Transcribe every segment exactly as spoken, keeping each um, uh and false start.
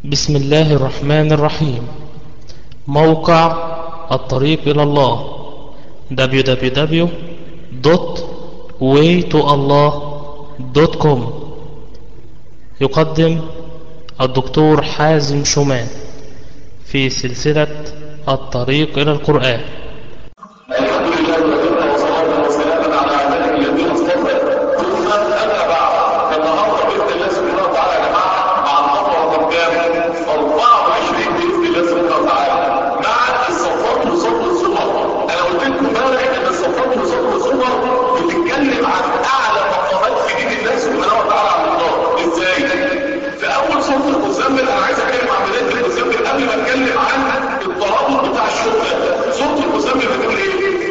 بسم الله الرحمن الرحيم. موقع الطريق إلى الله دبليو دبليو دبليو دوت واي تو الله دوت كوم يقدم الدكتور حازم شومان في سلسلة الطريق إلى القرآن. الحمد لله وكفى وصلاة وسلاما على عباده الذين اصطفى، ثم أما بعد. فالنهارده بإذن الله سبحانه وتعالى يا جماعة مع الخطوة رقم كام؟ أربعة وعشرين بإذن الله سبحانه وتعالى مع الصفات وصف الصور. أنا قلت لكم امبارح إن الصفات وصف الصور بتتكلم عن أعلى مقامات في دين الله سبحانه وتعالى على الإطلاق. إزاي؟ في أول سورة المزمل أنا عايز أتكلم عن بداية المزمل قبل ما أتكلم عن الترابط بتاع الشغل. سورة المزمل بتقول إيه؟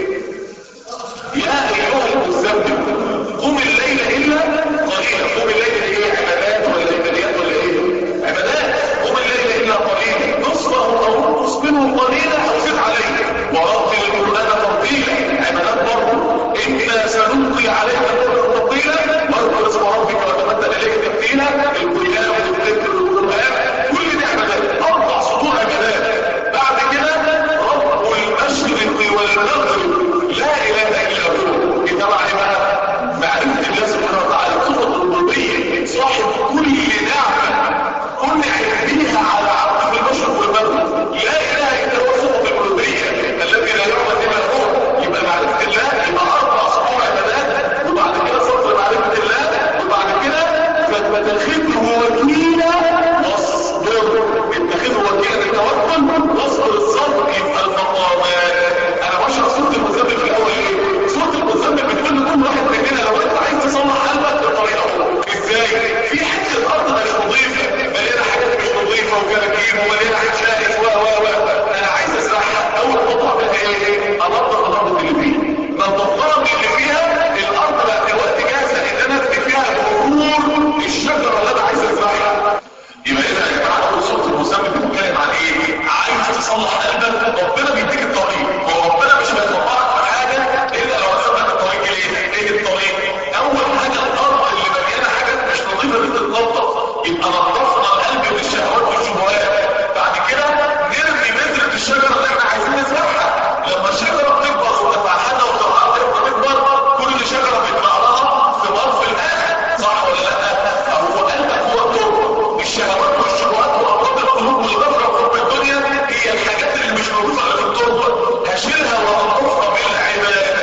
يا أيها المزمل قم الليل إلا قليلا. قم الليل إيه؟ عبادات ولا عبادات ولا إيه؟ عبادات. قم الليل إلا قليلا نصفه أو انقص منه قليلا أو زد عليه ورتل القرآن ترتيلا. عبادات برضه. إنا سنلقي عليك قولا ثقيلا واذكر اسم ربك وتبتل إليك تبتيلا. القيام والذكر والقرآن كل دي عبادات. أربع سطور عبادات. بعد كده رب المشرق والمغرب لا إله إلا هو. دي تبع ايه بقى؟ معرفة الله سبحانه وتعالى، صفة الربوبية، صاحب كل نعمة أنعم بها على عبد في المشرق والمغرب. لا إله إلا هو صفة الربوبية الذي لا يعبد إلا هو. يبقى معرفة الله يبقى أربع سطور عبادات. وبعد كده صفة معرفة الله. وبعد كده فتتخذه وكيلا واصبر. اتخذه وكيلا التوكل واصبر الصبر. يبقى المقامات. أنا بشرح سورة المزمل في الأول إيه؟ سورة المزمل بتقول لكل واحد مننا لو أنت عايز تصلح قلبك بطريقة. إزاي؟ في حتة الأرض مش نظيفة، مليانة حاجات مش نظيفة وكراكيب ومليانة عشائش و و و أنا عايز أزرعها. أول خطوة منها إيه؟ أنظف الأرض اللي فيها. نظفتها من اللي فيها الأرض بقت دلوقتي جاهزة إن أنا أبني فيها بذور الشجرة اللي أنا عايز أزرعها. يبقى إذا يا جماعة أول سورة المزمل بتتكلم عن إيه؟ عايز تصلح قلبك ربنا بيديك الطريق. هو ربنا مش هيطلعك في حاجة إلا لو أخذك الطريق. إيه؟ إيه الطريق؟ أول حاجة الأرض اللي مليانة حاجات مش نظيفة بتتنظف. يبقى نظفنا القلب من الشهوات والشبهات. بعد كده نرمي بذرة الشجرة اللي احنا عايزين نزرعها. لما الشجرة بتكبر وتفاحلها وترعاها تكبر كل شجرة بيطلع لها ثمار في الآخر. صح ولا لا؟ هو قلبك هو التربة. الشهوات والشبهات وأمراض القلوب والغفلة وحب الدنيا هي الحاجات اللي مش نظيفة اللي في التربة. هشيلها وأنظفها بالعبادات.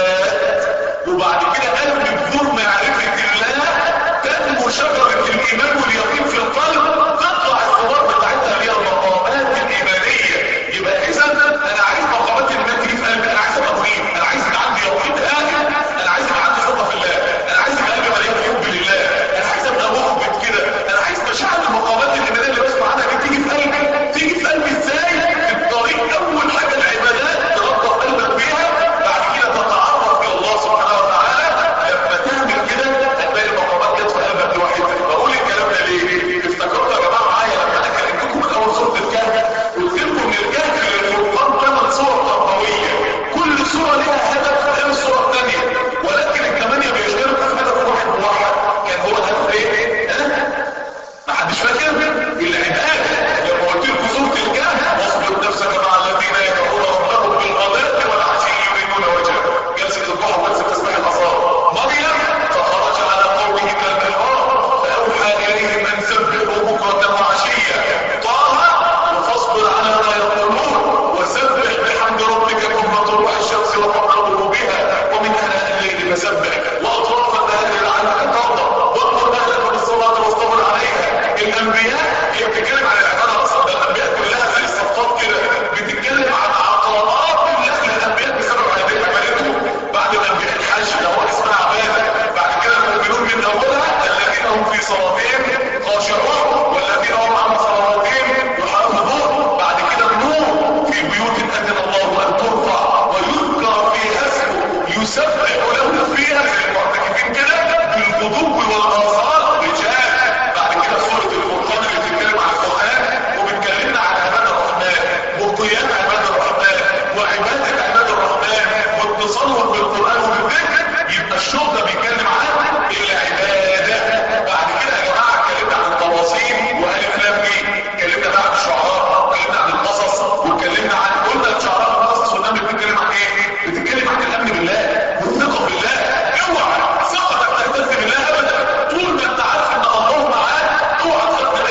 وبعد كده قلب بذور معرفة الله تنمو شجرة الإيمان واليقين في القلب. تطلع الثمار بتاعتها هي المقامات الإيمانية. يبقى إذا أنا عايز مقامات الإيمان تيجي في قلبي. أنا عايز أبقى طويل. أنا عايز يبقى عندي يقين هادئ. أنا عايز يبقى عندي ثقة في الله. أنا عايز يبقى قلبي مليان حب لله. أنا عايز أبقى مخبت كده. أنا عايز مشاعر المقامات الإيمانية اللي بسمع عنها دي تيجي في قلبي. تيجي في قلبي إزاي؟ في الطريق. أول حاجة العبادات تنظف قلبك بيها. بعد كده تتعرف إلى الله سبحانه وتعالى. لما تعمل كده هتلاقي المقامات جت في قلبك لوحدها. بقول الكلام ده ليه؟ افتكرتوا يا جماعه معايا لما انا كلمتكم من اول سوره الكهف قلت لكم ان الكهف للقران ثمان صور تربويه. كل صوره لها هدف غير الصوره الثانيه، ولكن الثمانيه بيشتركوا في هدف واحد واحد. كان هو الهدف ايه؟ ها؟ ما حدش فاكر؟ العباده. لما قلت لكم سوره الكهف واصبر نفسك مع الذين يدعون ربهم بالغداة والعشي يريدون وجهه. جلسه الضحى وجلسه تسبيح الاصابع. مريم فخرج على قومه من المحراب فاوحى اليهم ان سبحوا بكره وعشيا. طه فاصبر على ما يقولون وسبح بحمد ربك قبل طلوع الشمس وقبل غروبها ومن اناء الليل فسبح واطراف النهار لعلك ترضى واذكر اهلك بالصلاه واصطبر عليها. الانبياء هي بتتكلم عن العباده اصلا. الانبياء كلها زي الصفات كده بتتكلم عن عطاءات الله للانبياء بسبب عبادتهم. بعد الانبياء الحج اللي هو اسمها عباده. بعد كده المؤمنون من اولها الذين هم في صلاتهم خاشعون والذين هم عن صلواتهم يحافظون. بعد كده النور في بيوت اذن الله ان ترفع ويذكر فيها اسمه يسبح له فيها زي المعتكفين كده بالغدو والاصال رجال. بعد كده سوره الفرقان اللي بتتكلم عن القران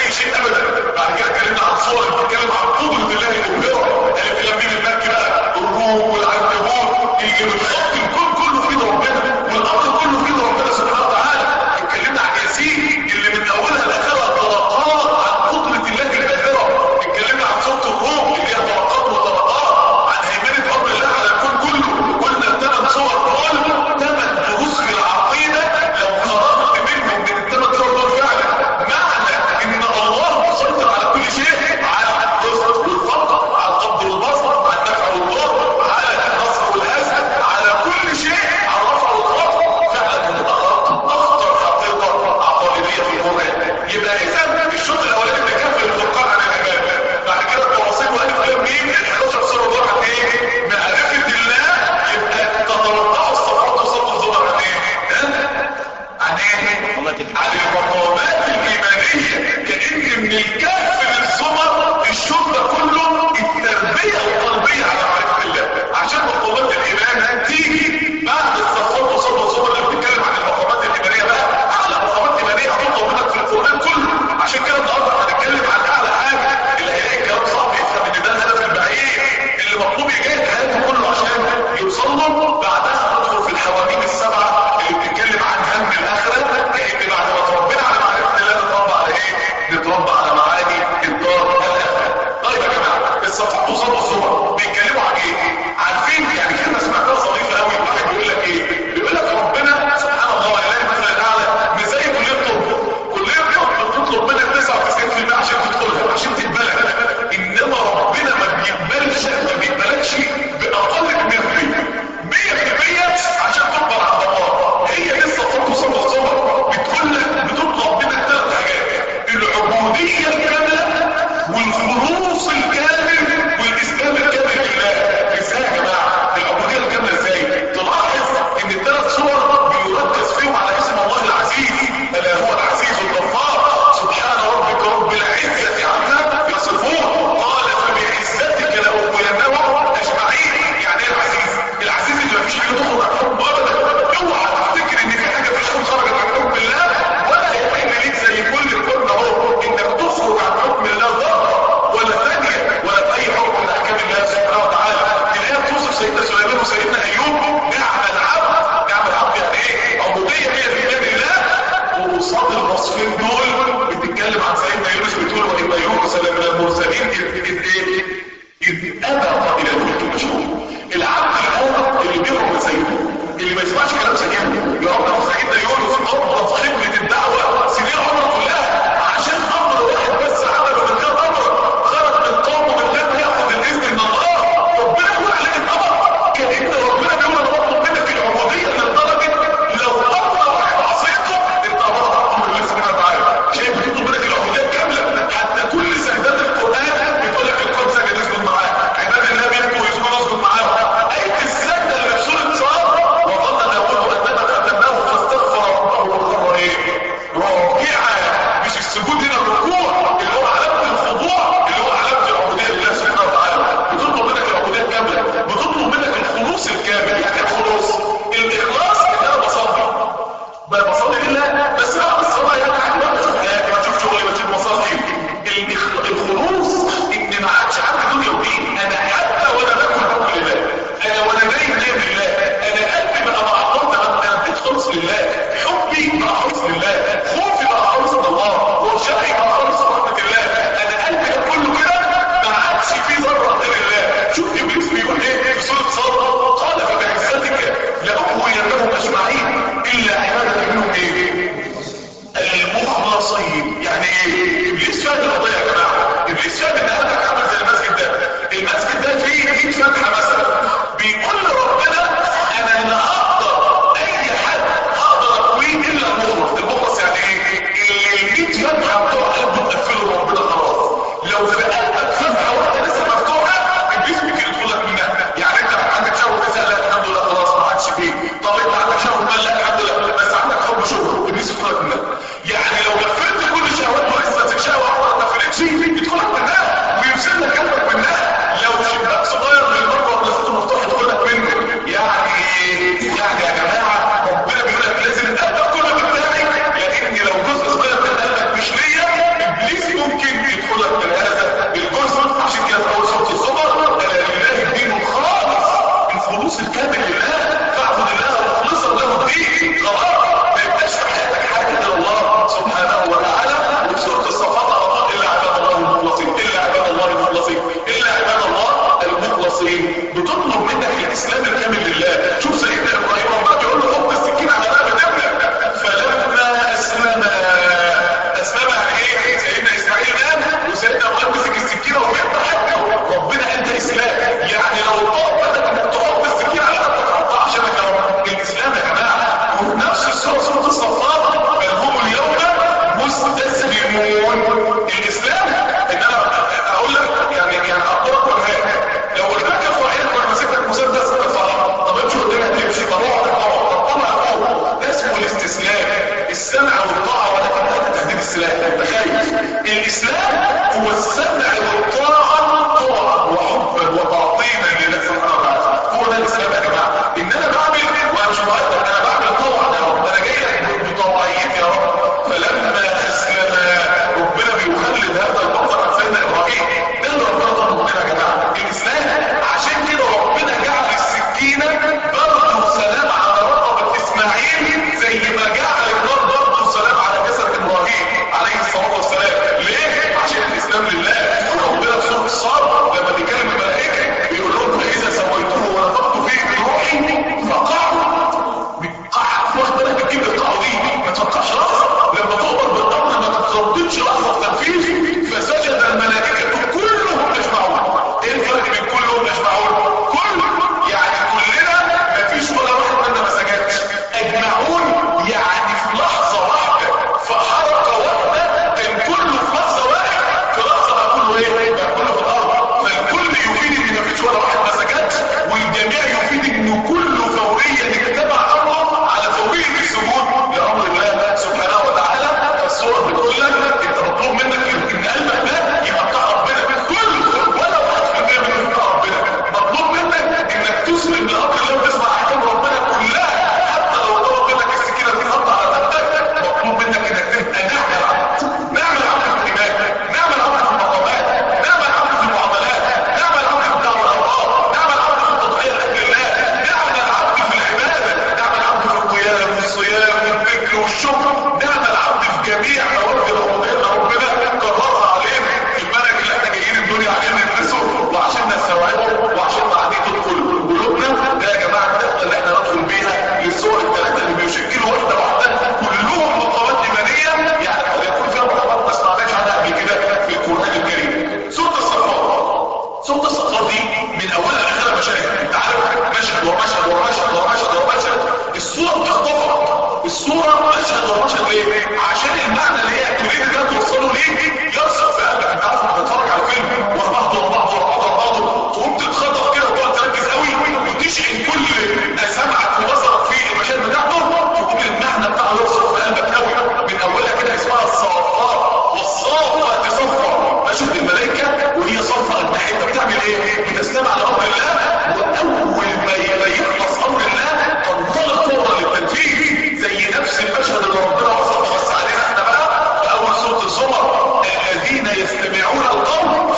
اي شيء ابدا. بعد كده اتكلمنا عن صور بتتكلم عن قدره الله المبهره، الف لام ميم المكي بقى، الروم والعنكبوت، الخط الكون كله في ايد ربنا، والامر كله في ايد ربنا سبحانه وتعالى. اتكلمنا عن ياسين اللي من اولها لاخرها طبقات عن قدره الله الباهره. اتكلمنا عن صوت الروم اللي هي طبقات وطبقات عن هيمنه امر الله على الكون كله. قلنا الثمان صور دول ثمان دروس في العقيده لو خرجت منهم من الثمان صور دول فعلا معنى ان الله مسيطر على كل شيء، على الرزق والفقر، على القبض والبسط، على النفع والضر، على النصر والهزم، على كل شيء، على الرفع والخفض. فعلا هتبقى اخطر حقيقه عقائديه في القران. يبقى اذا الشوط الاولاني بيكفي الفرقان عن العباد. بعد كده التواصيل والف لام ميم ال حداشر صوره دول عن ايه؟ معرفه الله. يبقى تتوقعوا الصفات وصفات الزمر عن ايه؟ عن ايه؟ عن المقامات الايمانيه. كأن من الكهف للزمر الشوط ده كله التربيه القلبيه على معرفه الله، عشان مقامات الايمان تيجي بعد الصفات وصفات الزمر اللي بتتكلم عن المقامات الايمانيه. بقى اعلى مقامات ايمانيه هتطلع منك في القران كله. عشان كده النهارده هنتكلم عن اعلى حاجه اللي هيلاقي الكلام صعب يفهم ان ده الهدف البعيد اللي مطلوب يجاهد حياته كله عشان يوصل له. بعدها ندخل في الحواميم السبعه اللي بتتكلم عن هم الاخره، لان بعد ما تربينا على معرفه الله نتربى على ايه؟ نتربى على معاني الدار الاخره. طيب يا جماعه الصفحات وصلوا الصور بيتكلموا عن ايه؟ عارفين يعني كلمه سمعتها ظريفه قوي. واحد بيقول لك ايه؟ بيقول لك ربنا سبحان الله اله مثلا الاعلى مش زي كليه الطب. كليه الطب بتطلب منك تسعة وتسعين بالمية عشان تدخلها، عشان تقبلها. انما ربنا ما بيقبلش ما بيقبلكش باقل من مية بالمية عشان تقبل عند الله. هي دي الصفات وصفات الصبر. بتقول لك بتطلب منك ثلاث حاجات: العبوديه الكامله، والخلوص الكامل، والاسلام الكامل لله. ازاي يا جماعه العبوديه الكامله؟ ازاي؟ تلاحظ ان الثلاث صور بيركز فيهم على اسم الله العزيز، الا هو العزيز الغفار. سبحان ربك رب العزه عما يصفون، قال فبعزتك لاغوينهم اجمعين. يعني ايه العزيز؟ العزيز اللي مفيش حاجه تخرج عن حكم ابدا. اوعى تفتكر ان في حاجه في الكون خرجت عن حكم الله، ولا يحل ليك زي كل الكون اهو انك تخرج عن حكم الله ذره ولا ثانيه ولا في اي حكم من احكام الله سبحانه وتعالى. الايه بتوصف سيدنا سليمان وسيدنا ايوب نعم العبد. نعم العبد يعني ايه؟ عبوديه مية بالمية لله. وقصاد الوصفين دول بتتكلم عن سيدنا يونس، بتقول وان يونس لمن المرسلين اذ ايه؟ اذ ابى الى الفلك المشهور. العبد الآن اللي بيهرب من سيده، اللي ما يسمعش كلام سيده، يا رب لو سيدنا يونس افضل خبره الدعوه سنين عمره كلها عشان امر واحد بس عمله من غير امر، خرج من قومه من غير ما ياخذ الاذن من الله. ربنا يقول عليك الامر كان ربنا بيقول انا بطلب منك العبوديه لدرجه لو امر واحد عصيته انت امرت امر الله سبحانه وتعالى. شايف بيطلب منك العبوديه كامله. حتى كل سجدات القران بتقول لك القران سجد اسجد معاه، عباد الله بيبكوا يسجدوا اسجد معاهم. ايه السجده اللي في سوره صاد وظن ان يقول انما ختمناه فاستغفر ربه وخر ايه؟ راكعا. مش السجود هنا الركوع اللي هو علامه الخضوع، اللي هو علامه العبوديه لله سبحانه وتعالى. بتطلب منك العبوديه الكامله، بتطلب منك الخلوص الكامل. يعني الخلوص الاخلاص ان انا بصلي بقى بصلي لله بس بعد الصلاه يعني عندي وقت اشوف حياتي، ما اشوف شغلي، ما اشوف مصالحي. الخلوص ان ما عادش عندي دنيا ودين. انا حتى وانا باكل باكل لله، انا وانا نايم نايم لله، انا قلبي بقى معطل، انا بقيت خالص لله، حبي بقى خالص لله، خوفي بقى خالص لله، ورجائي بقى خالص لرحمه الله. انا قلبي ده كله كده ما عادش فيه ذره غير الله. شوف ابليس بيقول ايه في سوره صاد؟ قال فبعزتك لاغوينهم اجمعين الا عبادك منهم ايه؟ المخلصين. يعني ايه؟ ابليس فاهم القضيه يا جماعه. ابليس فاهم ان قلبك عامل زي المسجد ده. المسجد ده فيه مية فتحه مثلا، بيقول لربنا انا لا اقدر اي حد اقدر اقويه الا المخلص. المخلص يعني ايه؟ اللي مية فتحه بتوع قلبه تقفله ربنا خلاص. لو في قلبك فتحه واحده لسه مفتوحه ابليس ممكن يدخل لك منها. يعني انت عندك شهوه تسال لك الحمد لله خلاص ما عادش فيه. طب انت عندك شهوه مال لك الحمد لله بس عندك حب شهوه ابليس يدخل لك منها. يعني لو لفيت كل شهوات ولسه شهوه واحده ما فرقتش يدخل لك منها ويرسل لك قلبك منها. لو شباك صغير من المرة ولسته مفتوح يدخل لك منه. يعني يعني يا جماعه ربنا بيقول لك لازم القلب كله بتاعي، لان لو جزء صغير من قلبك مش ليا ابليس يقوم هو السمع والطاعة طاعة وحبا وتعظيما لله سبحانه وتعالى. هو ده الاسلام يا جماعة. ان انا بعمل وانا مش مؤدب، انا بعمل طاعة يا رب، انا جاي لك بطواعيتي يا رب. فلما اسلم ربنا بيخلد هذا المنظر عن سيدنا ابراهيم. ده اللي ربنا طلب مننا يا جماعة، الاسلام. عشان كده ربنا جعل السكينة برضه سلام على رقبة اسماعيل زي ما جعل النار برضه سلام على جسد ابراهيم عليه الصلاة والسلام. ليه؟ عشان الاسلام لله. وربنا في سورة الصاد لما بيكلم الملائكة بيقول لهم فإذا سويته ونفخت فيه من روحي فقعوا. بتقع واخد بالك بتجيب القاعة دي ما تفكرش لحظة. لما تؤمر بالامر ما تترددش لحظة في تنفيذه. فسجد الملائكة كلهم اجمعون. ايه الفرق بين كلهم اجمعون؟ كل يعني كلنا مفيش ولا واحد منا ما سجدش. اجمعون يعني في لحظة واحدة في حركة واحدة كان كله في لحظة واحدة في لحظة بقى كله ايه؟ بقى كله في الارض. فالكل يفيد ان مفيش ولا واحد ما سجدش، والجميع يفيد انه كله فوريا اتبع امره على فورية السجود لامر الله سبحانه وتعالى. الصورة بتقول لك انت مطلوب منك ان قلبك ده يبقى بتاع ربنا كله ولا واحد في المية منه بتاع ربنا. مطلوب منك انك تسلم لامر الله وتسمع احكام ربنا كلها حتى لو طلب منك السكينة دي تقطع على رقبتك. مطلوب منك انك تبقى نعم العبد، نعم العبد في الايمان، نعم العبد في المقامات، نعم العبد في المعاملات، نعم العبد في الدعوة الأوراق، نعم العبد في التضحية لأجل الله، نعم العبد في العبادة، نعم العبد في القيام والصيام والذكر والشكر، نعم العبد في جميع نوافل ربنا ربنا كررها علينا في المنهج اللي احنا جايين الدنيا عشان ندرسه وعشان نستوعبه وعشان بعدين تدخل قلوبنا. ده يا جماعه الدخله اللي احنا ندخل بيها للصور الثلاثه اللي بيشكلوا واحده واحده كلهم مقامات ايمانيه، يعني قد يكون فيها مقامات ما سمعناش عنها قبل كده في القران الكريم. سوره الصفات. سوره الصفات دي من اولها لاخرها مشاهد. انت عارف مشهد ومشهد ومشهد ومشهد ومشهد. الصوره بتخطفك. الصوره مشهد ومشهد ليه؟ عشان المعنى اللي هي تريد انها توصله ليه يرسخ في قلبك. انت عارف لما تتفرج على فيلم ورا بعضه ورا بعضه ورا بعضه ورا بعضه تقوم تتخطف كده وتقعد تركز قوي وتشحن كل سمعك وبصرك في المشاهد بتاعته تقوم المعنى بتاعه يرسخ في قلبك قوي. من اولها كده اسمها الصافات. والصافات صفا. مشهد الملائكه وهي صفا الناحيه بتعمل ايه؟ بتستمع لامر الله، واول ما يخلص امر الله تنطلق فورا للتنفيذ زي نفس المشهد اللي ربنا وصفه بس علينا احنا بقى في اول سوره الزمر. الذين يستمعون القول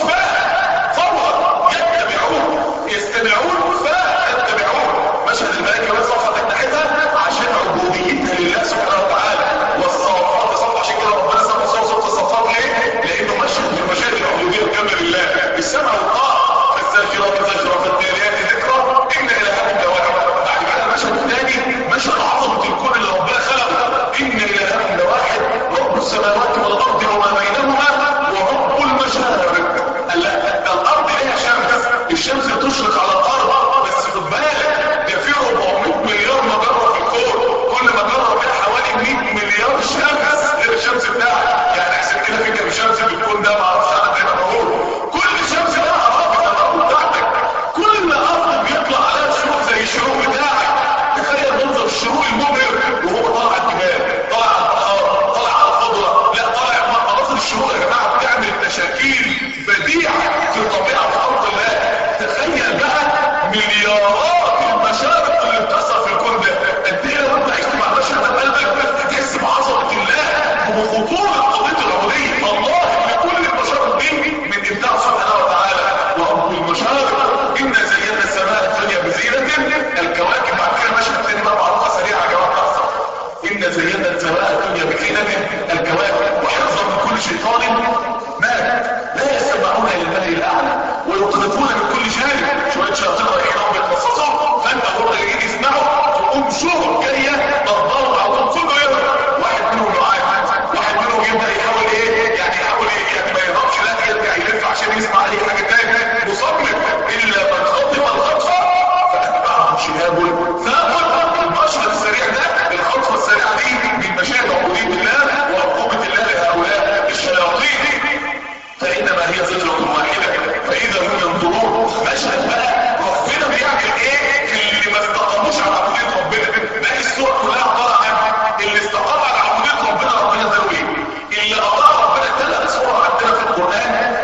فورا يتبعون. يستمعون فيتبعون. مشهد الملائكه وصفت ناحيتها عشان عبوديتها لله سبحانه وتعالى. والصفات صف. عشان كده ربنا سمى سوره الصفات ليه؟ لانه مشهد من مشاهد العبوديه الكامله لله. السمع والطاعه. فالزاجرات زجرا فالتاليات ذكرا ان الهكم لواحد. بعد كده المشهد الثاني مشهد عظمه الكون اللي ربنا خلقه. ان الهكم لواحد رب السماوات والارض وما بينهما ورب المشارق. لا ده الارض ليها شمس، الشمس تشرق على الارض بس خد بالك ده في أربعمائة مليار مجره في الكون. كل مجره فيها حوالي مئة مليار شمس غير الشمس بتاعك. يعني احسب كده في كام شمس بتكون ده ما اعرفش انا زي ما بقول. كل شمس لها رابط الارض بتاعتك. كل ارض بيطلع عليها شروق زي الشروق بتاعك. تخيل منظر الشروق المبهر وهو طالع على الجبال، طالع على البحار، طالع على الخضره. لا طالع مناظر الشروق يا جماعه بتعمل تشكيل بديعه في طبيعه خلق الله. تخيل بقى مليارات المشارق اللي بتحصل في الكون ده. قد ايه لو انت عشت مع مشهد قلبك تحس بعظمه الله وبخطوره قضيه العبوديه. الله لكل المشارق دي من ابداع سبحانه وتعالى. ورب المشارق انا زينا السماء الدنيا بزينه الكواكب. بعد كده مشهد تاني بقى معروفه سريعه يا جماعه تحصل. ان زينا السماء الدنيا بزينه الكواكب وحفظا من كل شيطان مارد. لا يستمعون الى الملأ الاعلى ويقذفون من كل جانب. شويه شياطين رايحين هم يتخصصوا فانت هم جايين يسمعوا تقوم شهر جايه ضربهم على طول كله يهرب. واحد منهم يعاكس، واحد منهم يبدا يحاول ايه يعني يحاول ايه يعني ما يهربش لا يرجع يلف عشان يسمع اي حاجه تاني. مصمم الا من خطف الخطفه فاتبعهم شهاب ثاقب. المشهد السريع ده الخطفه السريعه دي من مشاهد عبوديه الله وعقوبه الله لهؤلاء الشياطين. فانما هي زجره واحده فاذا هم ينظرون. مشهد بقى ربنا بيعمل ايه اللي ما استقاموش على عبوديه ربنا. باقي السوره كلها عباره عن اللي استقام على عبوديه ربنا ربنا ذويه. اللي اطاع ربنا ثلاث صور عندنا في القران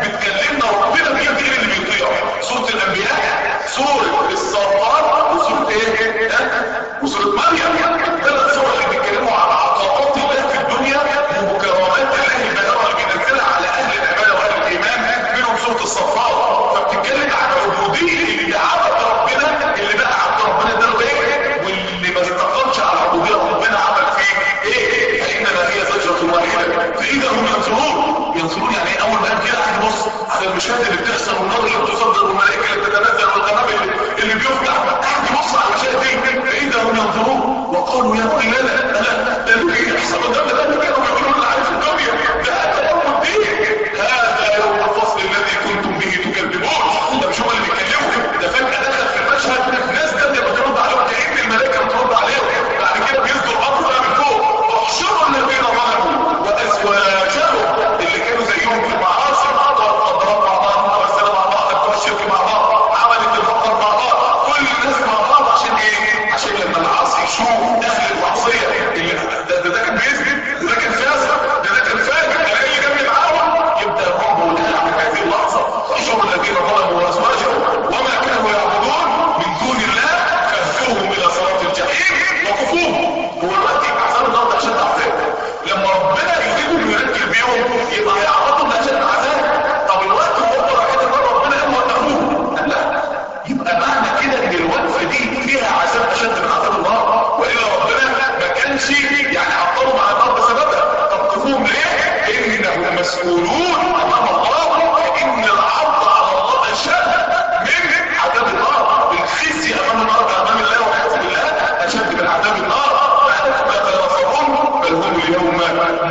زي المشاهد اللي بتحصل والنار اللي بتصدر والملائكه اللي بتتنزل والقنابل اللي بيفتح، قاعد يبص على المشاهد دي فاذا هم ينظرون وقالوا يا ويلنا ده اللي بيحصل قدامنا ده اللي كانوا بيقولوا لنا عليه في الدنيا، ده هذا يوم الدين، هذا يوم الفصل الذي كنتم به تكذبون. ده مش هم اللي بيتكلموا، ده فجاه دخل في المشهد ناس تانيه بترد عليهم كأن الملائكه بترد عليهم، بعد كده بيصدر امر بقى من فوق احشروا الذين ظلموا وازواجهم اللي كانوا زيهم في المعاصي، والقدرات مع بعض، والسلام مع بعض، بتوع الشرك مع بعض، عملت الفقر مع بعض، كل الناس مع بعض عشان ايه؟ عشان لما العاصي يشوف اهل المعصيه اللي ده, ده, ده كان بيثبت، ده كان فاسق، ده, ده كان فاجر، ده اللي جنبي معاهم، يبدا الرعب والهلع من هذه اللحظه. احشروا الذين ظلموا وازواجهم وما كانوا يعبدون من دون الله فاهدوهم الى صراط الجحيم وكفوهم. هو الوقت يبقى عذاب النار ده اشد عذاب، لما ربنا يريد انه ينكر بيهم يبقى هيعرضهم لاشد عذاب. طب الوقت هو راكد النار ربنا قال وقفوه، لا يبقى معنى كده ان الوقفه دي فيها عذاب اشد من عذاب النار، والا ربنا ما كانش يعني عطلوا مع النار بسببها. طب كفوهم ليه؟ انهم مسؤولون امام الله، فان العرض على الله اشد من عذاب النار، الخزي امام النار امام الله والعياذ بالله اشد من عذاب النار. ما يتناصرون بل هم اليوم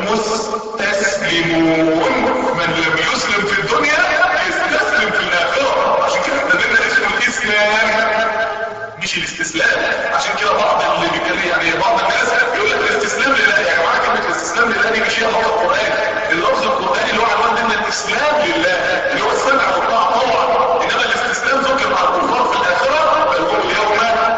مستسلمون. من لم يسلم في الدنيا يستسلم في الاخره، عشان كده احنا لنا اسمه الاسلام مش الاستسلام. عشان كده بعض اللي بيتكلم يعني بعض الناس يقول لك الاستسلام لله، يعني معنى كلمه الاستسلام لله دي مش هي لفظ القران، اللفظ القراني اللي هو عنوان ان الاستسلام لله اللي هو السمع والطاعه طبعا، انما الاستسلام ذكر مع الكفار في الاخره بل هم اليوم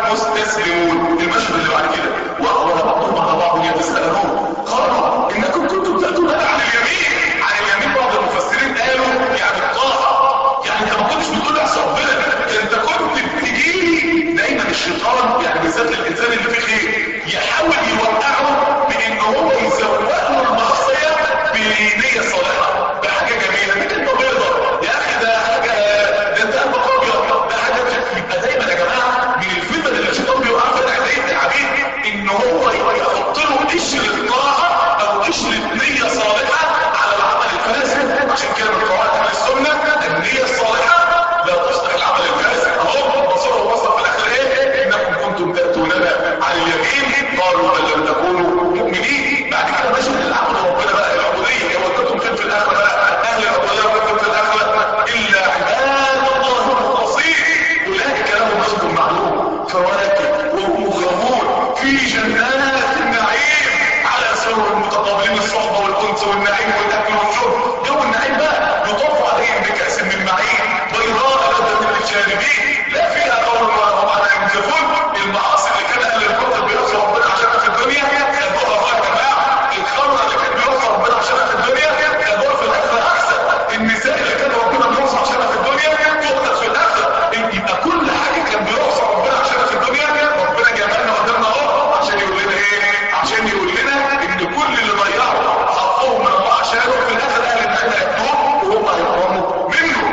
مستسلمون. المشهد اللي بعد كده واقبل بعضهم على بعض يتساءلون قالوا انكم كنتم تاتوننا عن اليمين. عن اليمين بعض المفسرين قالوا يعني الطاعه، يعني انت ما كنتش بتقول لك ربنا، انت كنت بتجيلي دايما. الشيطان يعني بالذات الانسان اللي فيه خير يحاول يوقعه بان هو يزوق له المعصيه بنيه صالحه، بحاجه جميله، انت بيضه يا اخي، ده حاجه، ده انت قلبك ابيض، ده حاجه. يبقى دايما يا جماعه من الفتن اللي الشيطان بيوقع فيها عينيه العبيد ان هو يحط له قشره طاعه او قشره نيه صالحه على العمل الفاسد. عشان كده من قواعد اهل السنه النيه الصالحه لا تصلح العمل الفاسد. اهو بصروا وصل في الاخر ايه؟ انكم كنتم تاتوننا عن اليمين قالوا بل لم تكونوا مؤمنين. بعد كده ماشي للعبد ربنا بقى العبوديه، هو كنتم فين في الاخره بقى؟ اهل العبوديه كنتم في الاخره الا عباد الله المخلصين اولئك لهم رزق معلوم فواكه وهم مكرمون في جنات النعيم على سرر متقابلين، الصحبه والانس والنعيم والاكل والشرب. جو النعيم بقى يطاف عليهم بكاس من معين بيضاء لذة للشاربين لا فيها قول ولا هم عنها ينزفون. المعاصي اللي كان اهل الباطل بيعصوا ربنا عشانها في الدنيا خدوها بقى يا جماعه. الخمره اللي كان بيعصوا ربنا عشانها في الدنيا خدوها في الاخره احسن. النساء اللي كان ربنا بيعصوا عشانها في الدنيا تؤخذ في الاخره. يبقى كل حاجه كان بيعصوا ربنا عشانها في الدنيا ربنا جابها قدامنا اهو عشان يقول لنا ايه؟ عشان يقول لنا ان كل اللي ضيعوا حقهم من الله عشانه في الاخر اهل الجنه ياخدوه وهم هيكرموا منه.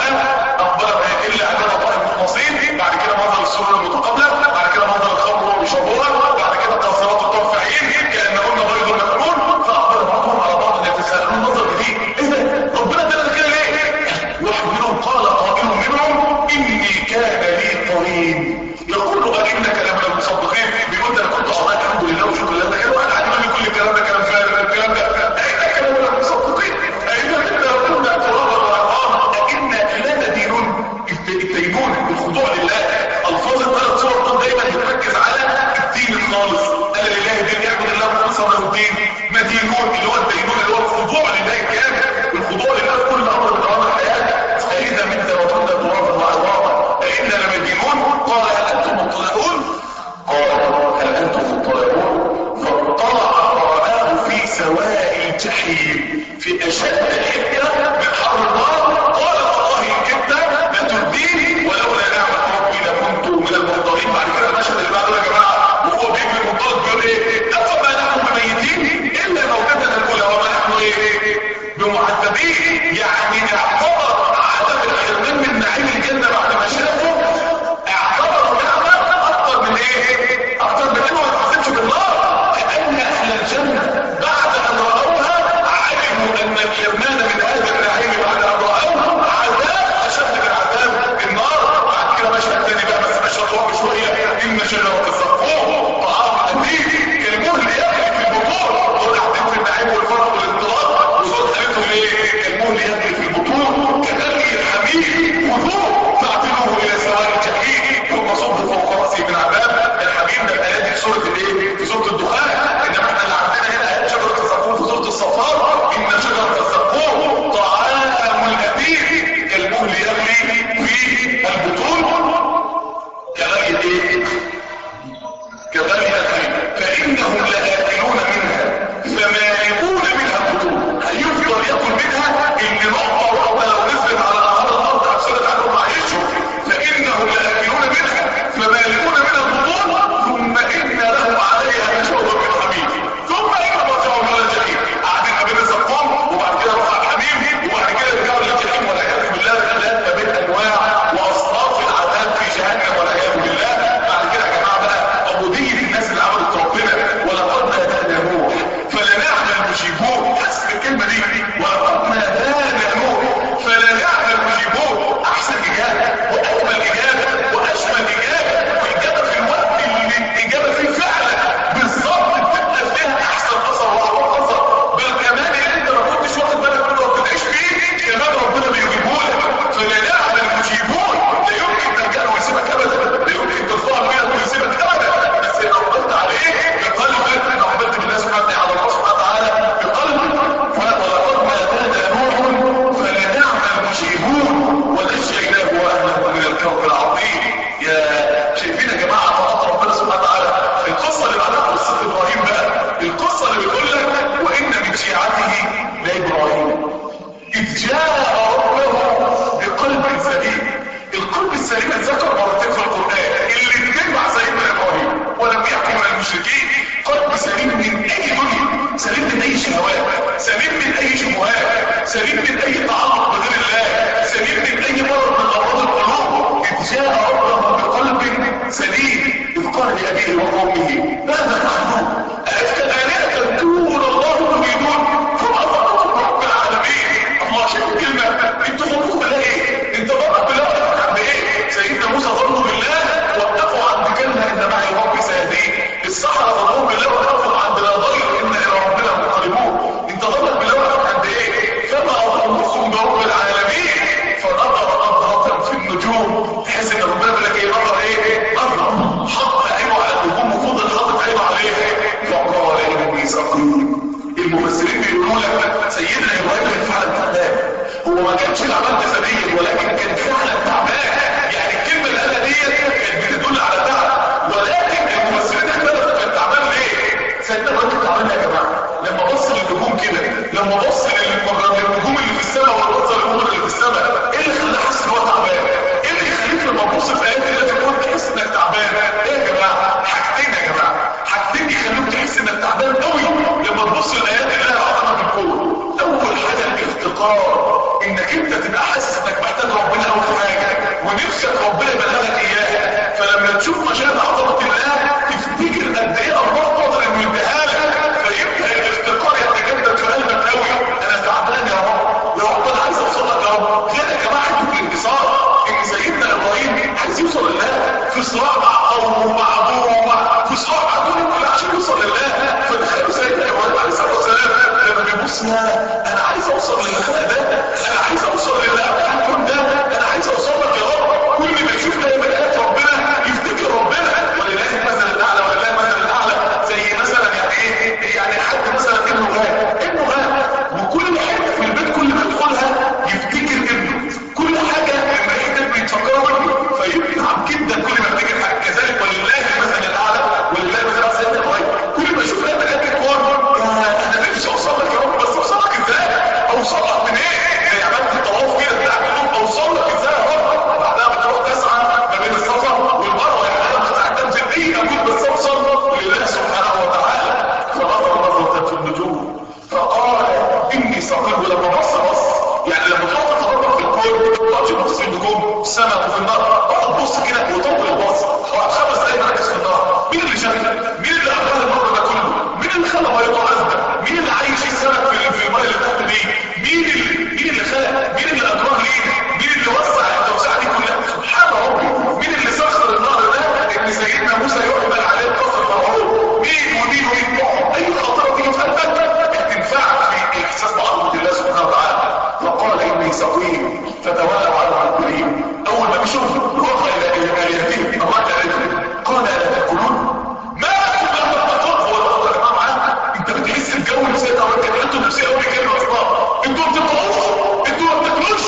واخبر الا عباد الله المخلصين. بعد كده منظر السرور المتقابله، بعد كده منظر الخمر وشربها، بعد كده قاصرات الطرف عين كانهن بيض مكنون فاخبر بعضهم على بعض يتساءلون. منظر جديد، ايه ده؟ ربنا ادانا كده ليه؟ واحد منهم قال قائل منهم اني كان لي قرين يقول ائنك لمن المصدقين. بيقول ده انا كنت الله الحمد لله وشكر لله، كان واحد علمني كل الكلام ده كلام فارغ. الكلام ده ائنك لمن المصدقين، ائنك كنا ترابا وعظاما ائنا لمدينون. الدينون الخضوع لله. الفاظ الثلاث صور دول دايما بتركز على الدين الخالص. الا لله الدين يعبد الله مخلصا له الدين. مدينون اللي هو الدينون اللي هو الخضوع لله الكامل، الخضوع لله في كل امر من امر الحياه. فاذا من تعبان جسديا ولكن كان فعلا تعبان. يعني الكلمه اللي قالها ديت كانت بتدل على تعب، ولكن المفسرين اختلفوا كان تعبان ليه؟ سيدنا ابراهيم كان تعبان يا جماعه لما بص للنجوم كده، لما بص للنجوم اللي في السماء والبصر للنجوم اللي في السماء، ايه اللي خلاه حاسس ان هو تعبان؟ ايه اللي يخليك لما تبص في ايات الله تكون تحس انك تعبان؟ ايه يا جماعه؟ حاجتين يا جماعه، حاجتين يخلوك تحس انك تعبان قوي لما تبص لايات الله العظيمه في الكون. اول حاجه الافتقار، انك انت تبقى حاسس انك محتاج ربنا قوي في حاجه ونفسك ربنا يبقى لك اياها، فلما تشوف مشاهد عظمه الله تفتكر قد ايه الله قادر انه يديها لك، فيبدا الافتقار يتجدد في قلبك قوي. انا تعبان يا رب، يا رب انا عايز اوصل لك يا رب. غير يا جماعه حته الانتصار، ان سيدنا ابراهيم عايز يوصل لله في صراع مع قومه ومع ابوه ومع في صراع مع دول كلها عشان يوصل لله. فتخيلوا سيدنا ابراهيم عليه الصلاه والسلام لما بيبص انا عايز اوصل لله ده، انا عايز اوصل لله الكون ده، انا عايز اوصل لك يا رب. كل ما يشوف دايما ايات ربنا يفتكر ربنا. ولله المثل الاعلى، ولله المثل الاعلى. زي مثلا يعني ايه، يعني حد مثلا ابنه غاب، ابنه غاب وكل حاجه في البيت كل ما يدخلها يفتكر ابنه، كل حاجه لما يحتاج بيتفكر ابنه فيتعب جدا كل ما يفتكر حاجه. كذلك ولله المثل الاعلى، ولله المثل الاعلى سيدنا ابراهيم كل ما يشوف ايات الكون انا نفسي اوصل لك يا رب، بس اوصل لك ازاي؟ اوصل لك من ايه؟ زي عملت الطواف كده بتاع النوم، اوصل لك ازاي يا رب؟ بعدها بتروح تسعى ما بين الصفا والمروه، يعني انا بتاع تنزل ايه اقول بس اوصل لله سبحانه وتعالى. فنظر نظره في النجوم فقال اني سقيم. ولما بص بص يعني لما تقعد تتفكر في الكون تقعد تبص في النجوم في السماء وفي النار، تقعد تبص كده وتطول البصر خمس دقايق مركز في النار. مين اللي شافك؟ مين اللي عمل المره ده كله؟ مين اللي خلى ميته عذبه؟ مين اللي عايش السمك في في الميه اللي تحت دي؟ مين اللي مين اللي خلق؟ مين اللي ادراه ليه؟ مين اللي وسع التوسعه دي كلها؟ سبحان ربي. مين اللي سخر النار ده ان سيدنا موسى يحمل عليه قصر فرعون؟ مين ومين ومين؟ اي خطره تيجي في قلبك تنفعك في الاحساس بعظمه الله سبحانه وتعالى. فقال اني سقيم فتولوا عنه عنقريب. اول ما بيشوف رفع الى اليتيم الله تعالى قال الا تاكلون؟ ما لكم لا تتقون؟ هو ده يا جماعه معاك انت بتحس الجو اللي سيدنا ابراهيم كان انتوا نفسيه قوي كده اصلا انتوا ما بتطلعوش، انتوا ما بتاكلوش.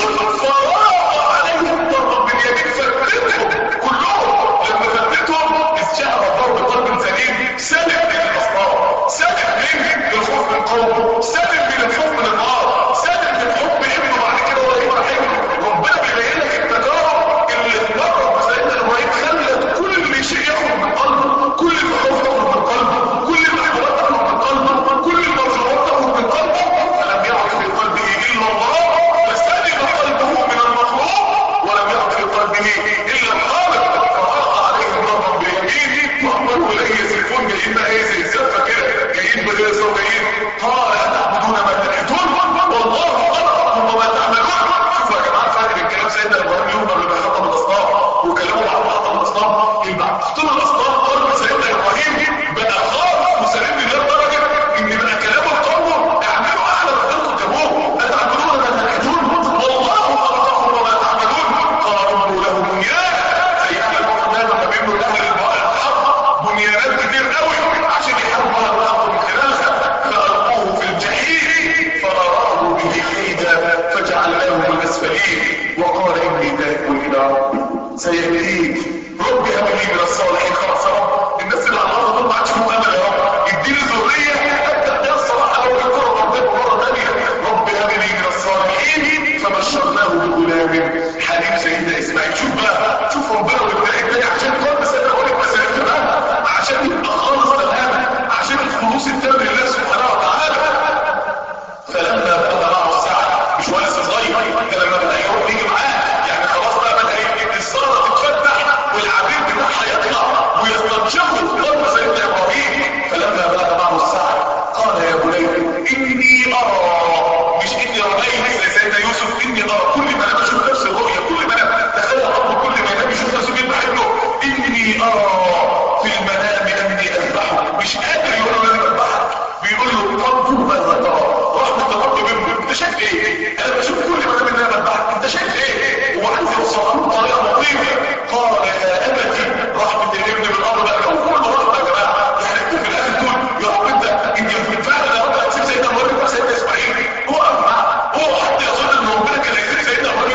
فراغ عليهم ضربا باليمين فتتهم كلهم. لما فتتهم استشعر الضرب بقلب سليم سالم من الاصنام، سالم من الخوف من قومه، سالم من الخوف من النار، سالم من حب ابنه بعد كده ولا يرحمه. ربنا بيبين لك التجارب اللي اتمرت بسيدنا ابراهيم خلت كل شيء يخرج من قلبه، كل الخوف يخرج من قلبه، كل المحبوبات تخرج من قلبه، كل المرجوات تخرج من قلبه. فلم يعد في قلبه الا الله، فسلم قلبه من المخلوق ولم يعد في قلبه الا الخالق. فراغ عليهم ضربا باليمين واقبلوا اليه يزرفون. جايين بقى ايه زي الزفه كده، جايين بغيظه وجايين قال اتعبدون ما تنحتون والله خلقكم وما تعملون. شوفوا يا جماعه الفرق بين كلام سيدنا ابراهيم يوم قبل ما يحطم الاصنام وكلامه بعد ما حطم الاصنام. يبقى تحطم الاصنام قلب سيدنا ابراهيم بقى خالص وسليم لله لدرجه ان بقى كلامه قومه اعملوا اعلى ما تقدروا تبوه اتعبدون ما تنحتون والله خلقكم وما تعملون. قالوا له بنيان زي اهل القران لما بيبنوا لاهل الحق بنيانات كتير قوي عشان يحاربوا على الارض من خلالها. فالقوه في الجحيم فراروا به كيدا فجعلناه من الاسفلين. وقال اني ذاهب الى ربي سيهدين. ربي هب لي من الصالحين. خلاص يا رب الناس اللي على الارض دول ما عادش فيهم امل يا رب، اديني ذريه ابدا بيها الصلاح لو يذكروا ربنا مره ثانيه. ربي هب لي من الصالحين فبشرناه بغلام حليم سيدنا اسماعيل. شوف بقى شوف ربنا والابتلاء الثاني عشان قلب سيدنا ابراهيم بس كمان عشان يبقى خالص تماما عشان الخلوص التام لله سبحانه وتعالى. فلما بلغ معه الساعه مش ولد صغير ده لما بدا يروح يجي معاه يعني خلاص بقى بدا الصاله تتفتح والعبيد بتاعها يطلع ويستنشقوا قلب سيدنا ابراهيم. فلما بلغ معه الساعه قال يا بني اني ارى، مش اني رايت زي سيدنا يوسف، اني ارى كل ما انا بشوف نفس الرؤيه، كل ما انا تخيل رب كل ما انا بشوف نفسه بيذبح له. اني ارى في المنام اني اذبحك. مش قادر يقول له انا بذبحك، بيقول له انظر ماذا ترى. رحمه الرب بيقول انت شايف ايه؟ انا بشوف كل ما انا ان انا بذبحك، انت شايف ايه؟ وعايز يوصل له بطريقه لطيفه. قال يا ابتي رحمه الابن بالارض بقى كل رحمه يا جماعه. يعني انت في الاخر تقول يا رب انت انت فعلا يا رب هتسيب سيدنا ابراهيم وسيدنا اسماعيل. هو معاه هو حتى يظن ان ربنا كان هيسيب سيدنا ابراهيم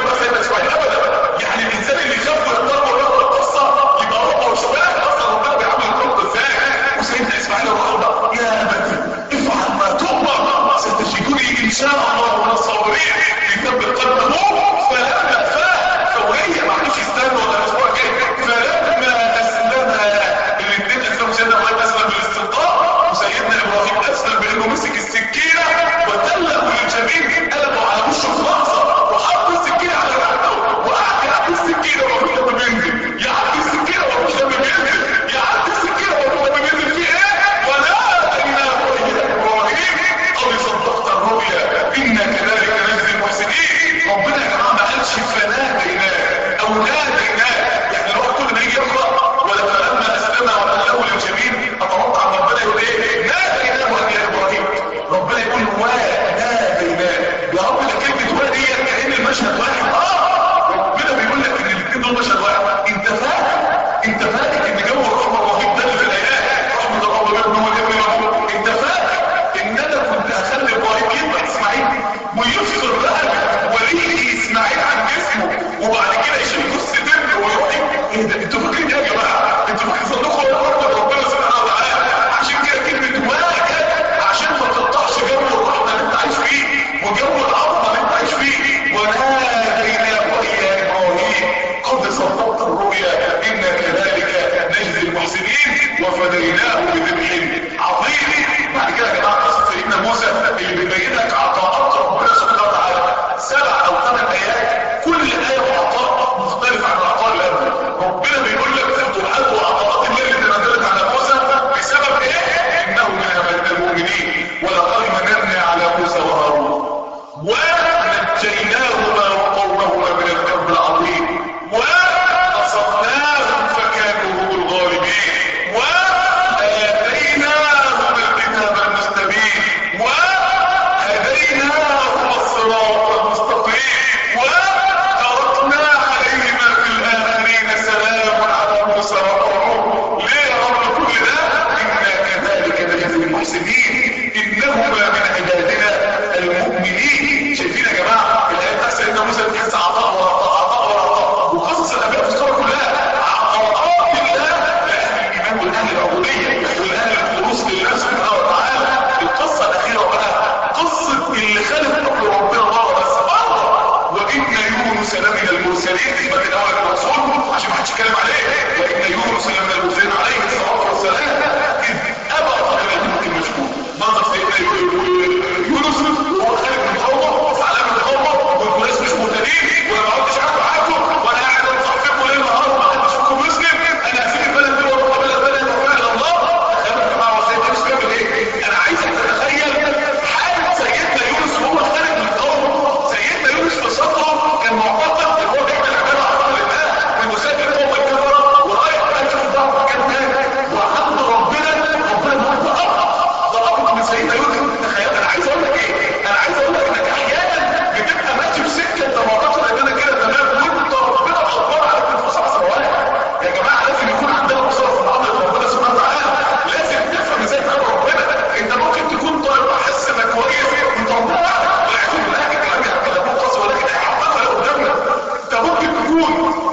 يونس لمن المرسلين يبقى من اول الرسول عشان ما حدش يتكلم عليه. وان يونس لمن المرسلين عليه الصلاه والسلام اذ ابى الى الملك المشهور. نظر سيدنا يونس وهو خارج من قومه زعلان من قومه والناس مش مهتدين ولا ما عدتش عارف عارفه وانا قاعد انصحكم ليل نهار وما حدش فيكم مسلم. انا هسيب البلد دي واروح بلد بلد وفعل الله. خلوا يا جماعه وسيدنا يونس بيعمل ايه؟ انا عايزك تتخيل حال سيدنا يونس وهو خارج من قومه. سيدنا يونس في صدره كان معتقد ان هو بيعمل عباده على الله ومسافر قوم الكفره ورايح بقى يشوف ده مكان تاني وعند ربنا ربنا النهارده ضربك من سيدنا يونس. تخيل انا عايز اقول لك ايه؟ انا عايز اقول لك انك احيانا بتبقى ماشي في سكه انت معتقد ان انا كده تمام وانت ربنا خبر عليك في تسع سنوات. يا جماعه لازم يكون عندنا بصيره في الامر ربنا سبحانه وتعالى. لازم تفهم ازاي تقابل ربنا. انت ممكن تكون طالب وحاسس انك كويس وانت ربنا والعياذ بالله الكلام يتكلمون قصوى ولكن هيحطك لو قدامنا. انت ممكن تكون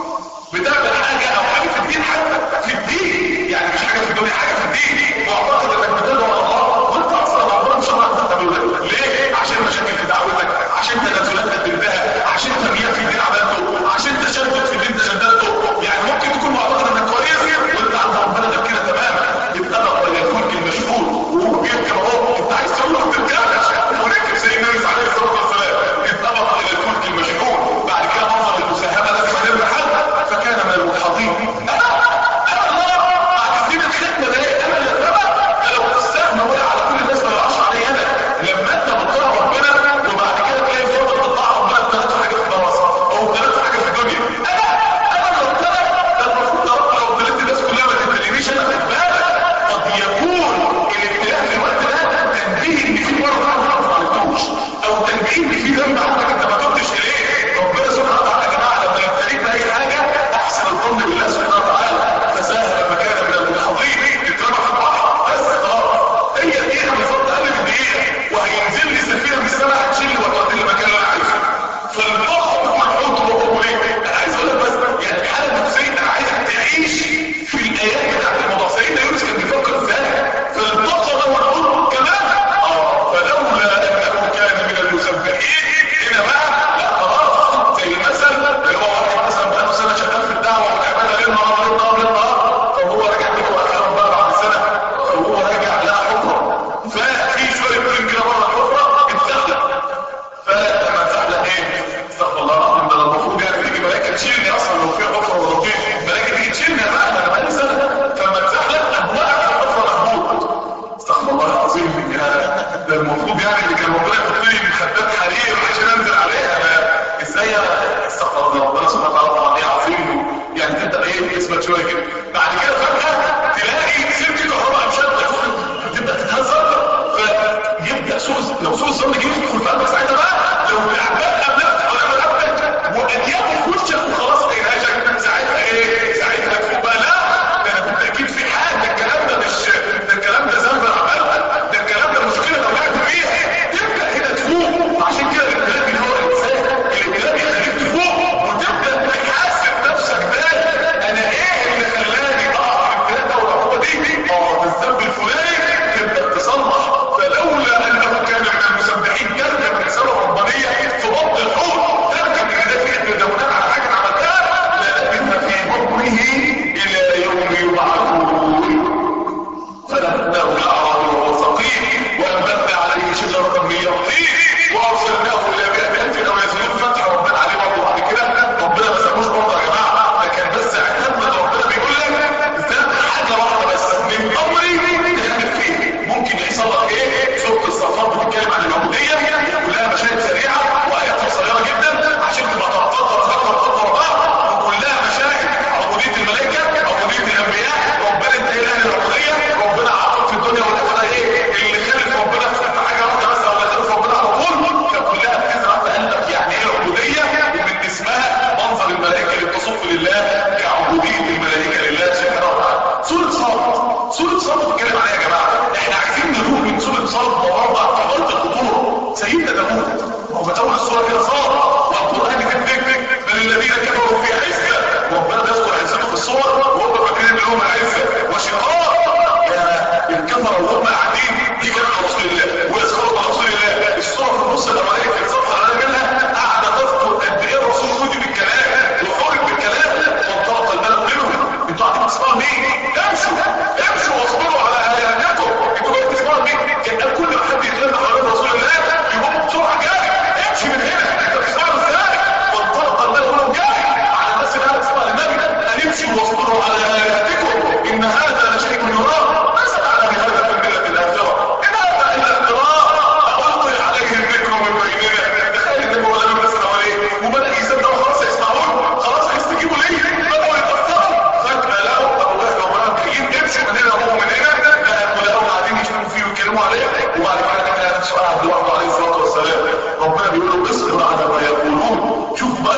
بتعمل حاجه او حاجه في الدين حتى في الدين يعني مش حاجه في الدنيا حاجه في الدين معتقد انك بتدعو على الله وانت اصلا ربنا مش هتعرف تعمل ليه؟ عشان مشاكل في دعوتك عشان تنازلات قدمتها عشان تغيير في الدين عملته عشان تشدد في الدين تشددته. يعني ممكن تكون معتقد انك كويس وانت عند ربنا ده كده تماما. يتقرب الى الملك المشهور وهو بيركب اهو انت عايز تقول له ما تركبش وركب سيدنا يونس عليه الصلاه والسلام. يتقرب الى الملك المشهور. بعد كده منظر المساهمه لازم هنرجع حد فكان من المضحضين. انا انا الله عايزين الختمه ده انا اللي اتبع لو تستغنى ولا على كل الناس ما يقعش علي انا. لما انت بتطيع ربنا وبعد كده تلاقي فوق بتطلع ربنا بثلاث حاجات في الدراسه او ثلاث حاجات في الدنيا. انا انا اللي اتبع ده المفروض يا رب لو ابتليت الناس كلها ما تبتلينيش انا. خد بالك قد يكون الابتلاء في الوقت ده تنبيه ان في مره انت ما عملتوش او تنبيه ان في ذنب عندك انت ما تبتش اليه. ربنا سبحانه وتعالى يا جماعه لما يبتليك باي حاجه احسن الظن بالله سبحانه وتعالى. فساهل مكان من المنحضين اترمى في البحر بس خلاص هي دقيقه بالظبط اقل من دقيقه وهينزل لي سفينه من السماء هتشيلني وتوديني المكان اللي انا عايزه. فالبحر والحوت وهو ايه؟ انا عايز اقول لك بس يعني الحاله النفسيه انا عايزك تعيش في الايات بتاعت الموضوع. سيدنا يونس كان بيفكر ازاي؟ فالبحر والحوت كمان اه فلولا انه كان من المسبحين. هنا بقى لا خلاص زي المثل اللي هو واحد مثلا بقاله سنه شغال في الدعوه والعباده ليل نهار ليل نهار ليل نهار فهو راجع بيته اخيرا بقى بعد سنه فهو راجع لقى حفره ففي شويه طين كده بره الحفره اتزحلق. فلما اتزحلق ايه؟ استغفر الله العظيم ده المفروض يعني تيجي ملائكه تشيلني اصلا لو في حفره ولا طين ملائكه تيجي تشيلني يا بقى انا بقالي سنه. فلما اتزحلق قام وقع في الحفره مهبوط. استغفر الله العظيم ده المفروض يعني اللي كان ربنا يحط لي مخدات حرير عشان انزل عليها انا ازاي استغفر الله ربنا سبحانه وتعالى طبعا ايه عظيم يعني تبدا ايه اثبت شويه كده. بعد كده فجاه تلاقي سلك كهرباء مشدد تبدا تتهزر فيبدا سوء لو سوء الظن جه يدخل في قلبك ساعتها بقى لو العباد قبلك ولا قبلك وان ياخد وشك وخلاص هينهشك ساعتها ايه؟ ساعتها تفوق بقى لا ده انا بالتاكيد في حاجه ده الكلام ده مش ده الكلام ده ذنب عملها ده الكلام ده مشكله لو وقعت فيها تبدا هنا تفوق. عشان كده الابتلاء اللي هو الانسان الابتلاء يخليك تفوق وتبدا تحاسب نفسك ده انا ايه اللي خلاني اقع في الابتلاء ده والعقوبه دي؟ اه بالذنب الفلاني تبدا تصلح. فلولا انه كان من المسبحين تركب رساله ربانيه في بطن الحوت تركب لذلك التداولات على حاجه عملتها للبث في بطنه الى يوم يبعثون. فنبذناه الاعراب وهو سقيم وانبتنا عليه شجره من يقطين وارسلناه الى مئة او يزيدون. فتح ربنا عليه برضه بعد كده ربنا ما سابوش برضه يا جماعه ده كان بس اعتمد ربنا بيقول لك ذات حاجه واحده بس من امري تخالف فيه. ممكن يحصل لك ايه؟ سوره الصفات بتتكلم عن العبوديه كلها مشاهد سريعه وايات قصيره جدا عشان تبقى تخطط خطوه خطوه بعض وكلها مشاهد عبوديه الملائكه عبوديه الانبياء. ربنا انت اله العبوديه ربنا عاطف في الدنيا والاخره ايه؟ اللي خالف ربنا في حاجه واحده بس او خالف ربنا على طول فكلها بتزرع في قلبك يعني ايه العبوديه ومن اسمها منظر الملائكه اللي بتصف لله كعبوديه الملائكه لله سبحانه وتعالى. سوره صاد سوره صاد بتتكلم عليها يا جماعه. احنا عايزين نروح من سوره صاد وورد على قضيه الخطوره. سيدنا داوود هو بتقول السوره كده صاد والقران كذب بل الذين كفروا في عزه. ربنا بيذكر عزته في الصور وهم فاكرين ان هم عزه وشقاق. يا الكفره وهم قاعدين يكلموا رسول الله ويسخروا من رسول الله. السوره في النص الاولاني في الصفحه الاولانيه منها قاعده تذكر قد ايه الرسول خد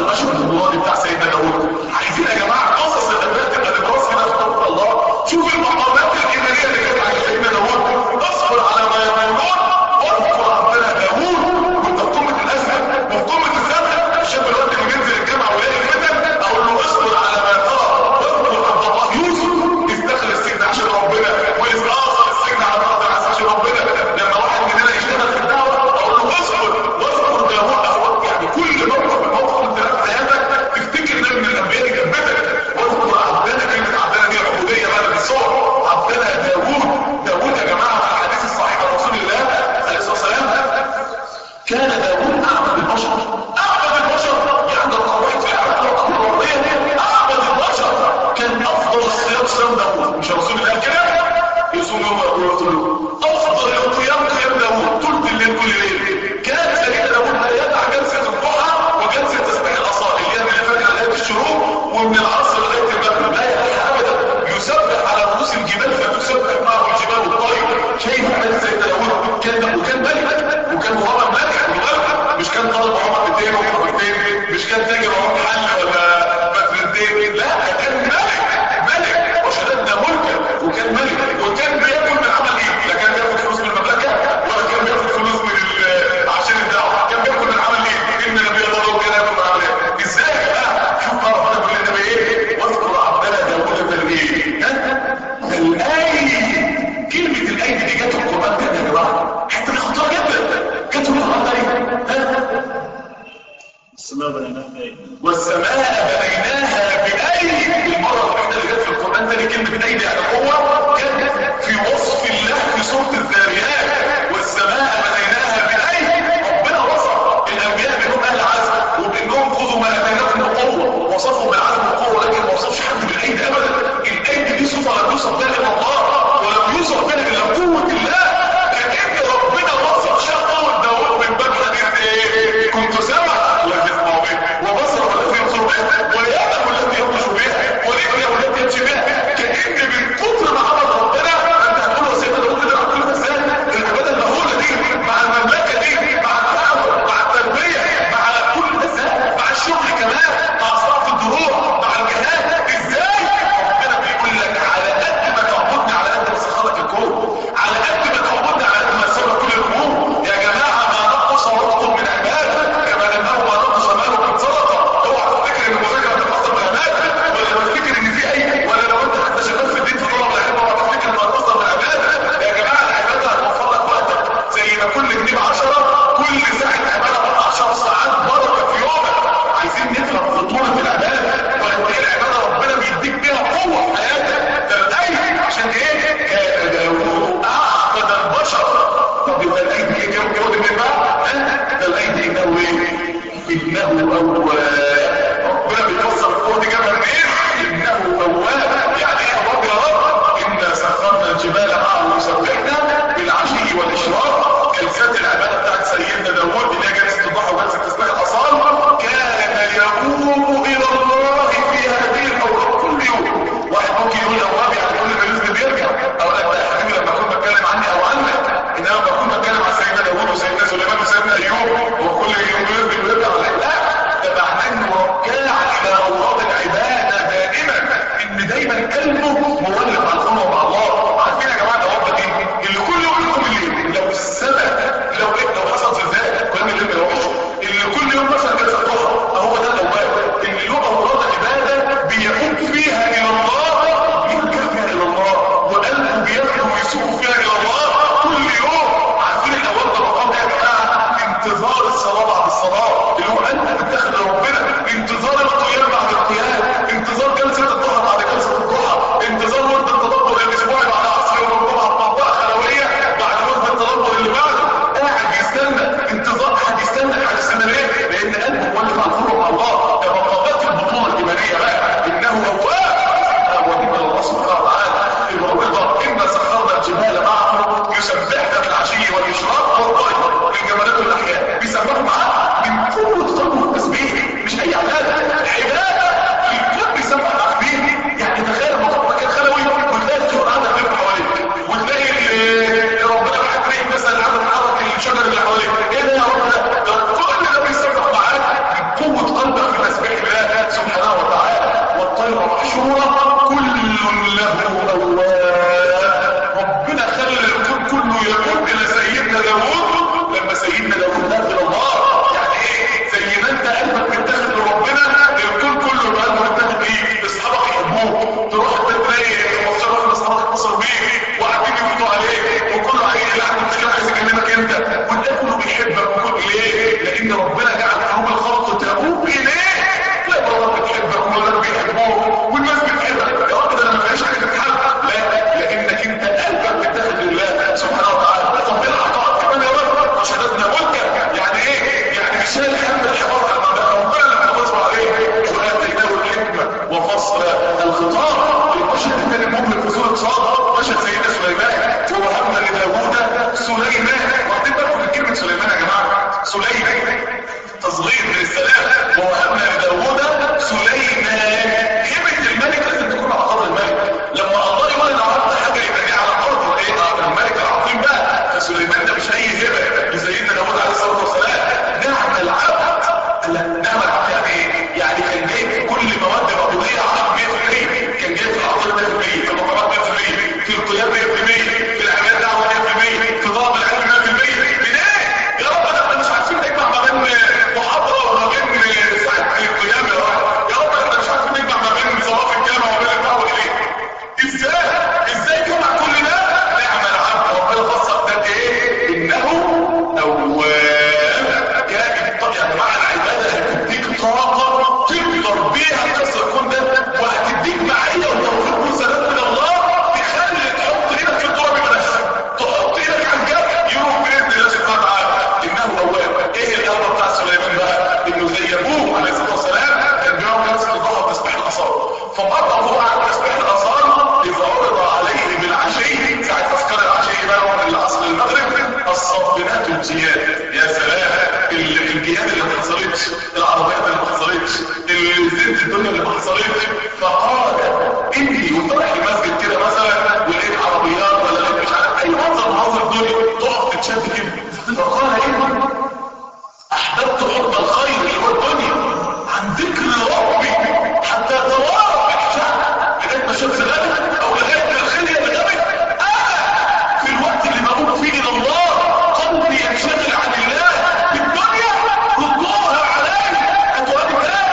المشهد النوراني بتاع سيدنا داوود. عايزين يا جماعه قصص الانبياء تبقى نبراس هنا في خلق الله. شوف المقامات الايمانيه اللي كانت على سيدنا داوود، اصبر على ما يقولون واذكر عبدنا داوود. كنت في قمه الازمه وفي قمه الزمن، الشاب الوقت اللي بينزل الجامعه ويلاقي الفتن اقول له اصبر على ما ترى واذكر عبد الله يوسف اذ دخل السجن عشان ربنا، واذ اثر السجن على بعض الناس عشان ربنا. لما واحد مننا يشتغل في الدعوه اقول له اصبر واذكر داوود. اخوات يعني كل موقف من موقف انت في حياتك تفتكر ده من الانبياء يجبدك. واذكر عبدنا، كلمه عبدنا دي عبوديه بقى بالصور. عبدنا داوود. داوود يا جماعه على الحديث الصحيح عن رسول الله عليه الصلاه والسلام، كان داوود اعبد البشر. اعبد البشر يعني ده واحد في الحياه الارضيه اعبد البشر. كان افضل الصيام صيام داوود. مش رسول الله كده يصوم يوم ويقول افضل القيام قيام داوود طول الليل كل ليل. كان سيدنا داوود لا يدع جلسه الضحى وجلسه تسبيح الاصال اللي هي من الفجر لغايه الشروق ومن العصر لغايه المغرب، لا يدعها ابدا. يسبح على رؤوس الجبال فتسبح معه الجبال والطير. شايف حال سيدنا داوود؟ كان وكان ملك، وكان مغرم ملك مغرب، مش كان طالب عمر مئتين ومئتين، مش كان تاجر عمر حل ولا مترتين، لا كان ملك ملك وشددنا ملكا. وكان ملك وكان بياكل من عمل ايه؟ لا كان بياخد فلوس من المملكه ولا كان بياخد فلوس من عشان الدعوه، كان بياكل من عمل ايه؟ ان النبي الله كان ياكل من عمل ايه؟ ازاي بقى؟ شوف بقى ربنا بيقول لنا بايه؟ واذكر عبدنا داوود بالايه؟ الايه. كلمه الايه دي جت في القران كده يا جماعه، حتى خطيره جدا. جت في القران ايه؟ السماء بنيناها بأيدي والسماء بنيناها بأيدي. المرة الوحيدة اللي جت في القرآن تاني كلمة أيدي يعني قوة كانت في وصف الله في سورة الذاريات. والسماء بنيناها بأيدي. ربنا وصف الأنبياء بأنهم أهل عزم وبأنهم خذوا ما آتيناكم بقوة، وصفهم بالعزم والقوة، لكن ما وصفش حد بالأيدي أبدا. الأيدي دي صفة لم يوصف بها إلا الله ولم يوصف بها إلا قوة الله. كأن ربنا وصف شيء قوة داوود من باب حديث إيه؟ كنت سمع وبصر الذي يبصر بها ويعلم الذي يبطش بها ورجله التي يمشي بها. كأن من كتر ما عمل ربنا انت هتقول له سيدنا داوود ده عمل ازاي؟ العباده المهوله دي مع المملكه دي مع الدعوه مع التربيه مع كل ازاي مع الشغل كمان مع صرف الدروع حصلتش، العربيات اللي ما حصلتش، الزيت الدنيا اللي ما حصلتش. فقال اني وانت رايح المسجد كده مثلا ولقيت عربيات ولا لقيت مش عارف اي منظر مناظر الدنيا تقف تتشد كده. فقال اني احببت حب الخير اللي هو الدنيا عن ذكر ربي حتى توارى بالشعب. لغايه ما شاف زلالك او لغايه ما الخليه اللي غابت، انا في الوقت اللي بقوم فيه الى الله قلبي ينشغل عن الله بالدنيا ردوها علي اتوالي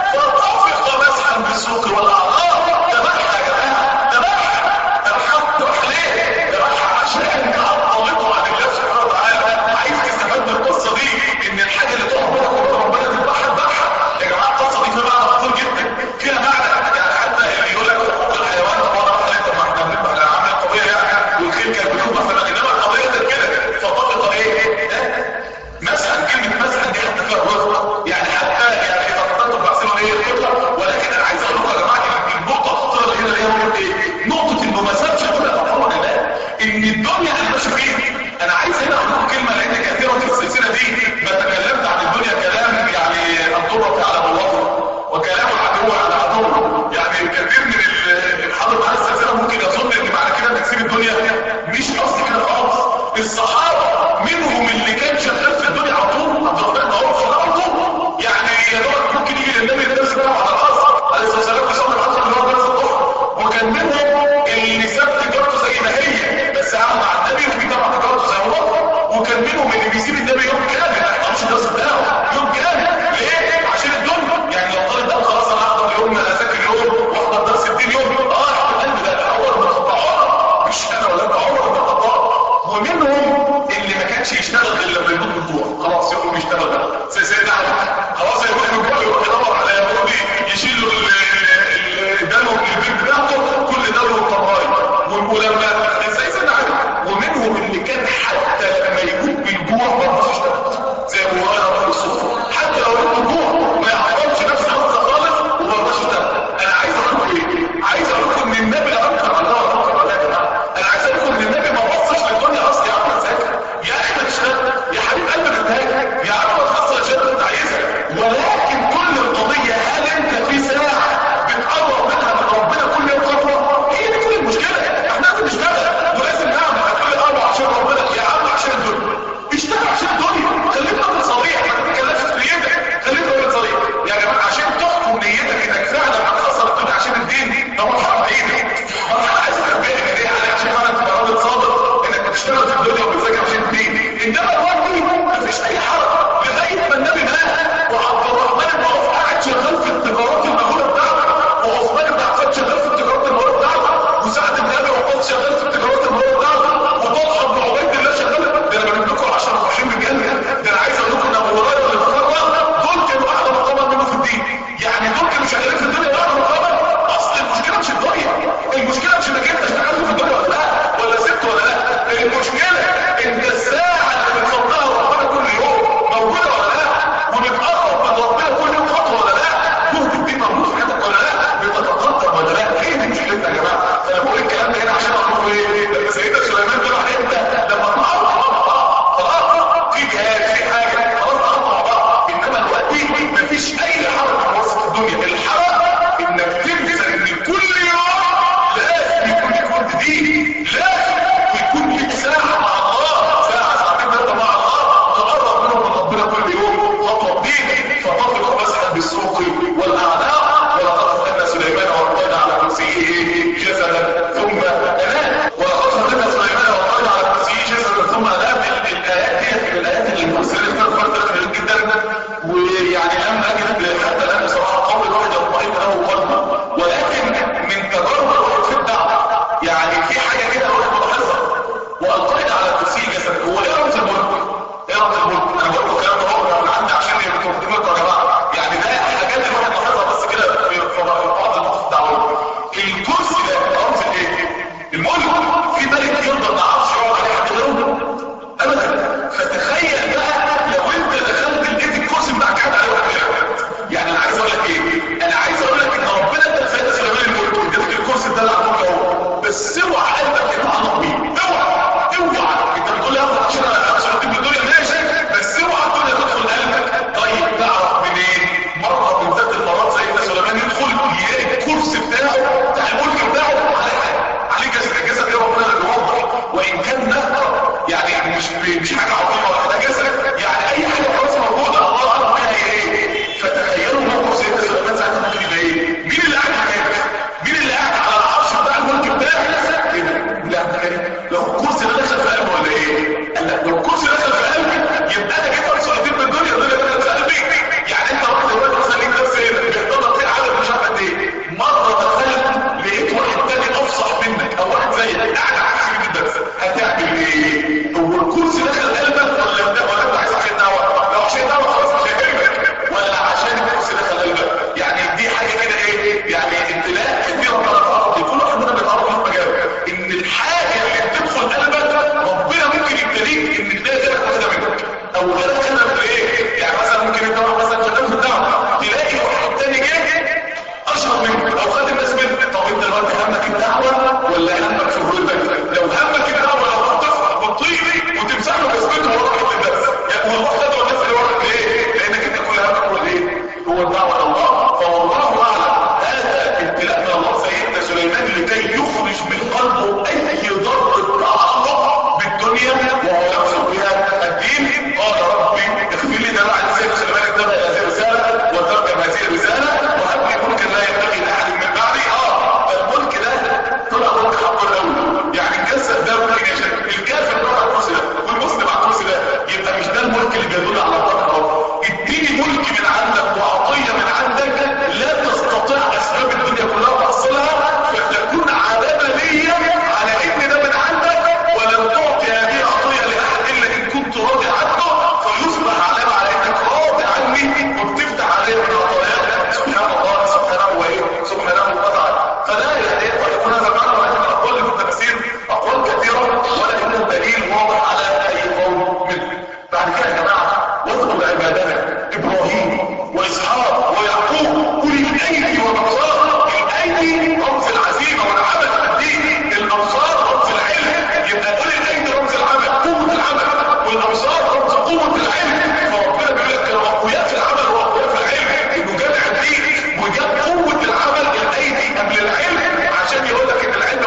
فطفق مسحا بالسوق والاعراض. تبعها يا جماعه، تبعها تبعها تبعها ليه؟ تبعها عشان عطلته عن الله سبحانه وتعالى. عايز تستفاد من القصه دي ان الحاجه اللي تقف بينك وبين ربنا تذبحها تذبحها. يا جماعه القصه دي فيها معنى خطير جدا، فيها معنى يعني حتى اللي يقول لك حقوق الحيوان طب انا قلت طب ما احنا بنذبح العامل القضيه يعني والخيل كانت بتذبح فعلا، انما القضيه كانت كده. فطبق ايه؟ مسحا، كلمه مسحا دي حتى فيها وقفه يعني، حتى يعني اذا قدرتم بعصير ايه الفكره. ولكن انا عايز اقول لكم يا جماعه النقطه الخطيره اللي هنا اللي هي ايه؟ نقطه انه ما سابش كل اطفال الله ان الدنيا اللي ماشي فيها. انا عايز هنا اقول لكم كلمه لان كثيرا في السلسله دي ما تكلمت عن الدنيا كلام يعني الضره على بوابه وكلام العدو على عدو. يعني كثير من الحاضر معانا السلسله ممكن يظن ان معنى كده انك تسيب الدنيا، مش قصدي كده خالص. الصحابه منهم اللي كان شغال في الدنيا على طول، عبد الرحمن بن عوف على طول يعني يا دوب ممكن يجي للنبي الدرس بتاعه على الراس عليه الصلاه والسلام يصلي العصر اللي هو درس الضحى. وكان منهم اللي ساب تجارته زي ما هي بس قعد مع النبي وبيتابع تجارته زي ما هو. وكان منهم اللي بيسيب النبي يوم كامل ما يحضرش الدرس بتاعه يوم كامل. ليه؟ عشان الدنيا. يعني لو طالب ده خلاص انا هحضر يوم اذاكر يوم واحضر درس الدين يوم، اه القلب ده عمر بن الخطاب، عمر مش انا ولا انت، عمر بن الخطاب. ومنهم اللي ما كانش يشتغل غير لما يموت من الجوع، خلاص يقوم يشتغل بقى سيدنا علي خلاص يروح من الجوع يروح يدور على يهودي يشيل له دمه من البيت بتاعته كل دمه وطراي. ولما ازاي سيدنا علي. ومنهم اللي كان حتى لما يموت بالجوع ما يرضاش يشتغل زي ابو هريره رضي الله عنه، حتى لو يموت بالجوع ما يعرفش نفسه خالص خالص وما يرضاش يشتغل. انا عايز اقول لكم ايه؟ عايز اقول لكم ان النبي انكر على الله وانكر على يا جماعه. انا عايز اقول لكم ان النبي ما بصش للدنيا اصلا. يا عم تذاكر يا اخي ما تشتغل يا حبيب قلبي بتذاكر يا عم ما تحصل الشيء اللي انت عايزها. ولكن كل القضيه هل انت في ساعه بتقرب منها من ربنا كل يوم خطوه؟ هي دي كل المشكله. احنا لازم نشتغل ولازم نعمل. هتقول لي اه عشان ربنا، يا عم عشان الدنيا. اشتغل عشان الدنيا. خليك راجل صريح، ما تتكلمش في نيتك، خليك راجل صريح يا جماعه عشان تحكم نيتك انك فعلا هتخسر الدنيا عشان الدين. ده مرحله بعيده، مرحله عايز تربيه ايه عشان فعلا تبقى راجل صادق انك بتشتغل في الدنيا وبتذاكر عشان الدين. انما الوقت مفيش اي حرج لغايه ما النبي مات وعبد الرحمن بن عوف قاعد شغال في التجارات المهوله بتاعته، وعثمان بن عفان شغال في التجارات المهوله بتاعته، وسعد بن ابي وقاص شغال في التجارات المهوله بتاعته، وطلحه بن عبيد الله شغال. ده انا بجيب لكم عشرة وعشرين بالجنه. ده انا عايز اقول لكم ان ابو هريره اللي اتفرج دول كانوا اعلى مقاما منه في الدين. يعني دول كانوا شغالين في الدنيا اعلى مقاما. اصل المشكله مش الدنيا، المشكله مش انك انت اشتغلت في الدنيا ولا لا ولا سبت ولا لا. المشكله انت الساعه اللي بتفضلها ربنا كل يوم موجوده ولا لا، وبتقرب من ربنا كل يوم خطوه ولا لا، جهد الدين موجود في حياتك ولا لا، بتتقدم ولا لا. هي دي مشكلتنا يا جماعه. انا بقول الكلام ده هنا عشان اقول لكم ايه؟ لما سيدنا سليمان طلع امتى؟ لما طلع خلاص في جهاز في حاجه خلاص طلعوا مع بعض. انما دلوقتي مفيش اي حركه في وسط الدنيا. الحركه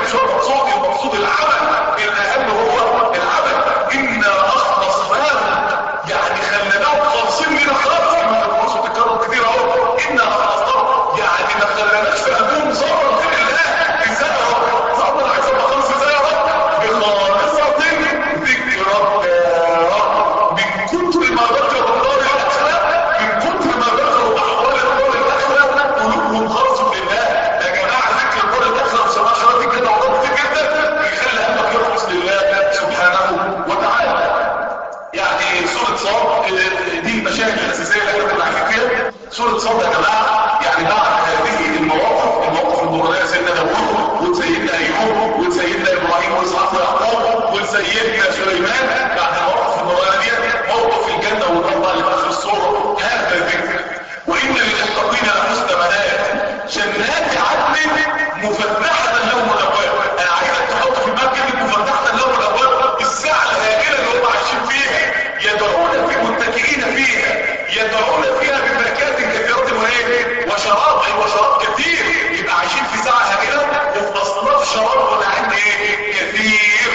مش هو المقصود، المقصود العمل، الاهم هو العمل. انا اخلصناهم يعني خليناهم خالصين لنا خالص، كما الفرص بتتكرر كتير اهو. انا اخلصناهم يعني ما خليناش في قلبهم ظهر غير الله. ازاي يا رب؟ صعب انا عايز ابقى خالص ازاي يا رب؟ بخالصة ذكرك يا رب، من كتر ما ذكروا الدار الاخره، من كتر ما ذكروا احوال الدار الاخره قلوبهم خالصه لله. يا جماعه ذكر الدار الاخره وسماع شرط كده وعظات كتير جدا بيخلي قلبك يخلص لله سبحانه وتعالى. يعني سورة صاد دي المشاهد الأساسية اللي احنا بنعرف فيها. سورة صاد يا جماعة يعني بعد هذه المواقف، المواقف النورانية سيدنا داوود وسيدنا أيوب وسيدنا إبراهيم وإسحاق ويعقوب وسيدنا سليمان، بعد المواقف النورانية موقف الجنة والنار اللي في آخر السورة. هذا ذكر. وإن للمتقين لحسن مآب، جنات عدن مفتحة لهم الأبواب. أنا عايزك تحط في دماغك كلمة مفتحة لهم الأبواب، الساعة الهائلة اللي هم عايشين فيها، يدعون في متكئين فيها، يدعون فيها بفاكهة كثيرة وإيه وشراب، أي وشراب كثير. يبقى عايشين في ساعة هائلة وفي أصناف شراب ونعيم إيه كثير.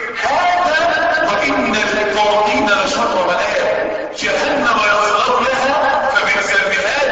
هذا وإن للطاغين لشر مآب، جهنم يصلونها فبئس المهاد.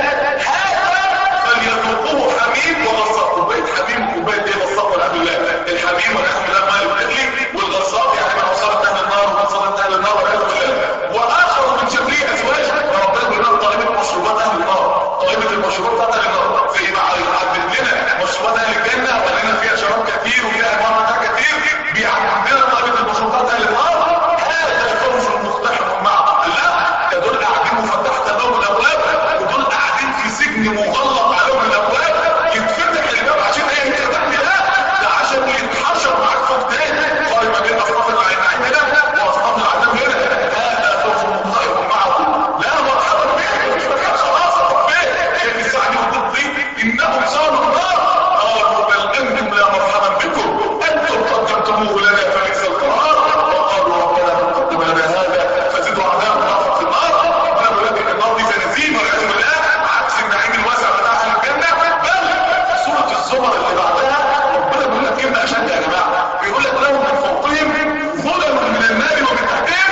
هذا فليذوقوه حميم وغساق. كوباية حميم وكوباية ايه غساق والعياذ بالله. الحميم والعياذ بالله ماء القتل، والغساق يعني ما وصلت اهل النار ووصلت اهل النار والعياذ بالله. واخر من شكله ازواج، ربنا بيقول لنا طالبة مشروبات اهل النار، طالبة المشروبات اهل النار، زي ما عدد لنا مشروبات اهل الجنة ولنا فيها شراب كثير وفيها انواع كثير، بيعدد لنا طالبة المشروبات اهل النار. هذا الفوز المقتحم معه. لا، ده دول قاعدين مفتحة لهم الابواب، ودول قاعدين في سجن مغلق عليهم الابواب، يتفتح الباب عشان ايه؟ يتفتح لا، ده عشان يتحشر معاك فوق تاني قائم ما بين اصناف العين هنا واصناف العذاب هنا. هذا فوز مقتحم معه. لا مرحبا بك، مش مكان خلاص ربنا شايف الساعة دي وضد دي. انهم صاروا النار قالوا بل انتم لا مرحبا بكم، انتم قدمتموه لنا فليس القرار، وقالوا ربنا من قدم لنا هذا فزدوا عذاب رافق في النار. ربنا بيقول لك ان النار دي زنازين والعياذ بالله، عكس النعيم الواسع بتاع اهل الجنه. بل سوره الزمر اللي بعدها ربنا بيقول لك كلمه اشد يا جماعه، بيقول لك لهم من فوقهم ظلل من النار ومن تحتهم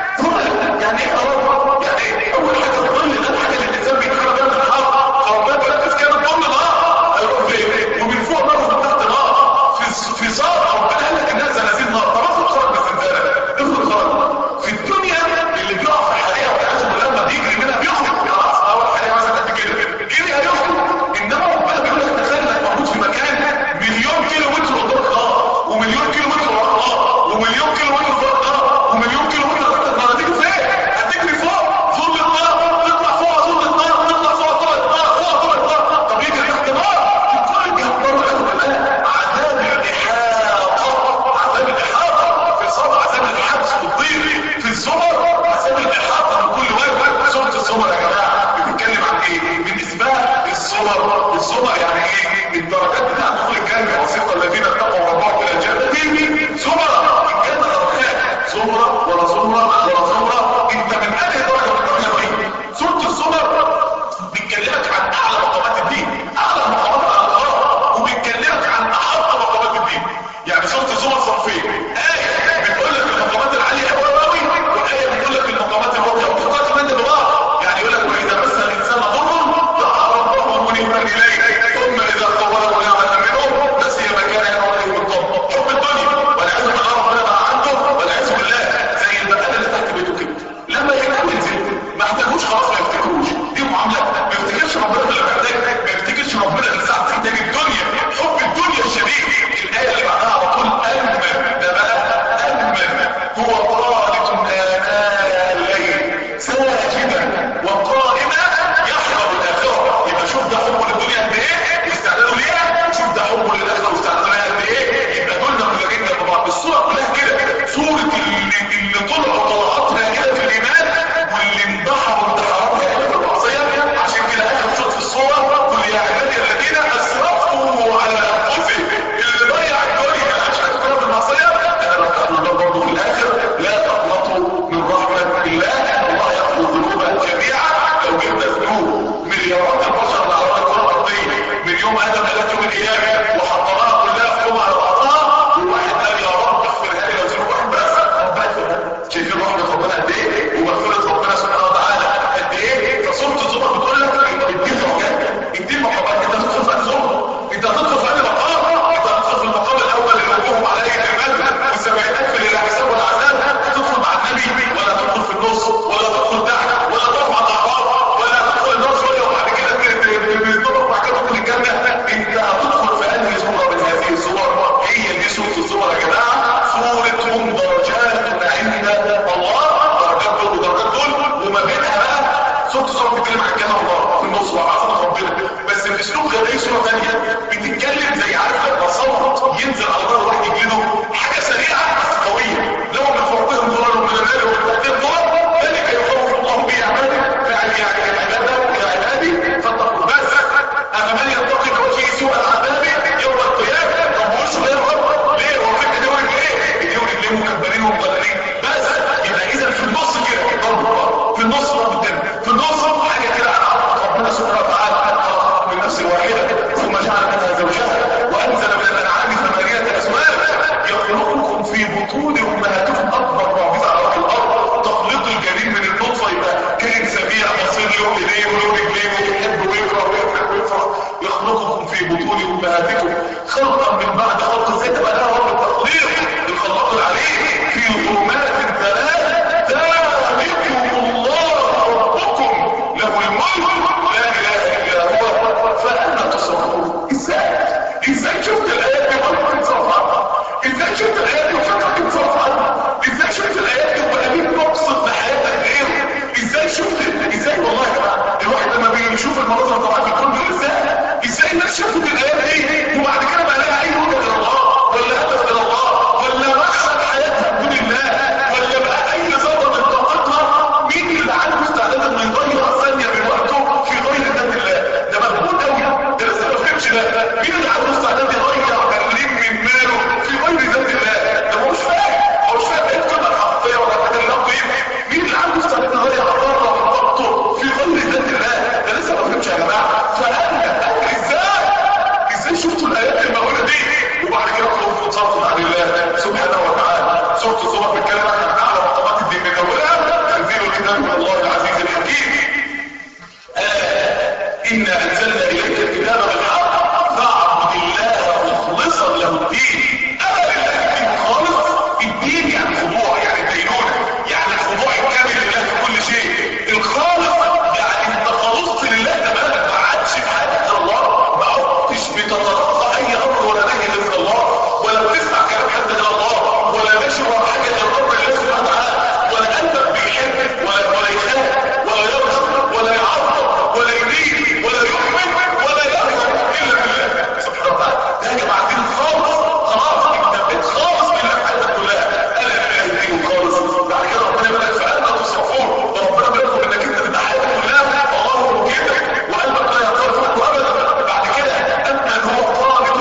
ظلل. يعني ايه ظلل؟ يعني ايه؟ اول حاجه الظل ده الحاجه اللي الانسان بيتحرك بيها من الحر، فربنا بيركز كده الظل نار هيروح فين؟ ومن فوق نار ومن تحت نار. في في صار ربنا قال لك انها زنازين نار. طب افرض خرج من الزنزانه، افرض خرج في الدنيا اللي بيقع في حريقه والعياذ بالله لما بيجري منها بيخرج خلاص، اول حريقه مثلا قد كده جري هيخرج. انما ربنا بيقول لك تخيل انك موجود في مكان مليون كيلو متر قدامك نار، ومليون كيلو متر ورا نار، ومليون كيلو متر فوق نار، ومليون كيلو متر تحت النار. هتيجي فين؟ هتجري فوق ظل النار، تطلع فوق ظل النار، تطلع فوق طلع النار، فوق طلع النار. طب يجري تحت نار كل جهنم والعياذ بالله. عذاب الاحاطه، عذاب الاحاطه في صدر، عذاب الحبس والضيق في الزمر، عذاب الاحاطه من كل وجه. سوره الزمر يا جماعه بتتكلم عن ايه؟ بالنسبه للزمر، الزمر يعني ايه؟ الدرجات بتاعت دخول الجنه. وسيق الذين اتقوا ربهم الى الجنه زمرا. الجنه درجات، زمره ولا زمره ولا زمره، انت من انهي درجه من الدرجات دي؟ سوره الزمر بتكلمك عن اعلى مقامات الدين، اعلى مقامات على الارض، وبتكلمك عن احط مقامات الدين. يعني سوره الزمر صنفين، ايه بتقول لك المقامات العاليه قوي قوي، وايه بتقول لك المقامات الواطيه، وتقاط من بعض. يعني يقول لك واذا مس الانسان ضر دعا ربه منيبا اليه ثم اذا قوله نعمه منه نسي مكانه وله الضر. حب الدنيا طبعا انت هتدخل في الزمر، انت هتدخل في المقام، انت هتدخل في المقام الاول اللي وجههم على ايدي المذهب والسبعينات في الاحساب والعذاب، تدخل مع النبي ولا تدخل في النص ولا تدخل تحت ولا ترفع الاعراض ولا تدخل النار شويه وبعد كده تدخل بعد كده تدخل الجنه. انت هتدخل في انهي صوره من هذه الصور؟ هي دي سوره الزمر يا جماعه، سوره هم درجات عند الله، درجات دول ودرجات دول، وما بينها بقى سوره الزمر بتتكلم عن الجنه والنار في النص وعظمه ربنا، بس باسلوب غير اي سوره ثانيه بتتكلم زي عارف لما صوت ينزل على ظهر واحد يجلده، حاجه سريعه بس قويه، لو من فوقهم ظلال من الليل ومن تحتهم ظلال ذلك يخوف الله به عباده، يعني يعني عباده يا عبادي فاتقوا بس افمن يتقي بوجهه سوء العذاب يوم القيامه. طب وش غير رب ليه؟ هو فكره دي وجه ايه؟ ايديهم رجليهم مكبرين ومضللين بس، يبقى اذا في النص كده ضرب في النص ضرب الدم في النص حاجه كده على عرض ربنا سبحانه وتعالى من نفس واحده ثم جعل منها زوجها وانزل من الانعام ثمانيه ازواج يخلقكم في بطون امهاتكم، اكبر معجزه على وجه الارض، تخليق الجنين من النطفه يبقى كائن سريع بصير له ايديه وله رجليه ويحب ويكره ويفرح ويفرح، يخلقكم في بطون امهاتكم خلقا من بعد خلق، ازاي تبقى لها رب التخليق الخلاق العليم في ظلمات ثلاث ذلكم الله ربكم له الملك لا اله الا هو فانا تصرفون. ازاي ازاي شفت الايات دي ولا بتتصرف عنها؟ ازاي شفت الايات دي وفكرك تتصرف عنها؟ ازاي شفت الايات دي وبقى ليك مقصد لحياتك غيره؟ ازاي شفت ازاي والله يا جماعه الواحد لما بيشوف المناظر طبعا بيكون ازاي ازاي الناس شافت الايات دي وبعد كده بقى لها اي وجهه الى الله ولا هدف الى الله ولا مقصد حياتها بدون الله ولا بقى اي ذره من طاقتها، مين اللي عنده استعداد انه يضيع ثانيه من وقته في غير ذات الله؟ ده مجهود قوي، ده لسه ما فهمش ده. مين اللي عنده استعداد يضيع مليم من ماله في غير ذات الله؟ ده هو مش فاهم، هو مش فاهم ايه القيمه الحقيقيه ولا الحاجه اللي مين اللي عنده استعداد يضيع ذره من طاقته في غير ذات الله؟ ده لسه ما فهمش يا جماعه. فانا ازاي ازاي شفتوا الايات الموجوده دي وبعد كده تطلبوا تصرفوا عن الله سبحانه وتعالى؟ سوره الزمر بتتكلم عن اعلى مقامات الدين من اولها تنزيل الكتاب من الله العزيز الحكيم. آه انا انزلنا اليك الكتاب بالحق فاعبد الله مخلصا له الدين. انا لله الدين خالص، الدين يعني خضوع يعني دينونه يعني الخضوع الكامل لله في كل شيء، الخالص يعني انت خلصت لله تماما، ما عادش في حياتك غير الله، ما عدتش بتتلقى اي امر ولا نهي غير الله ولا بتسمع كلام حد غير الله ولا ماشي ورا حاجه غير امر الله سبحانه وتعالى، ولا قلبك بيحب ولا ولا يخاف ولا يرغب ولا يعظم ولا يريد ولا يؤمن ولا يرغب الا بالله سبحانه وتعالى. ده يا جماعه دين خالص، خلاص انت بقيت خالص من حياتك كلها. انا لله الدين خالص. بعد كده ربنا يقول لك فانا تصرفون، وربنا بيطلب انك انت تبقى حياتك كلها الله وكيدك وقلبك لا يطرفك ابدا. بعد كده امن هو قانت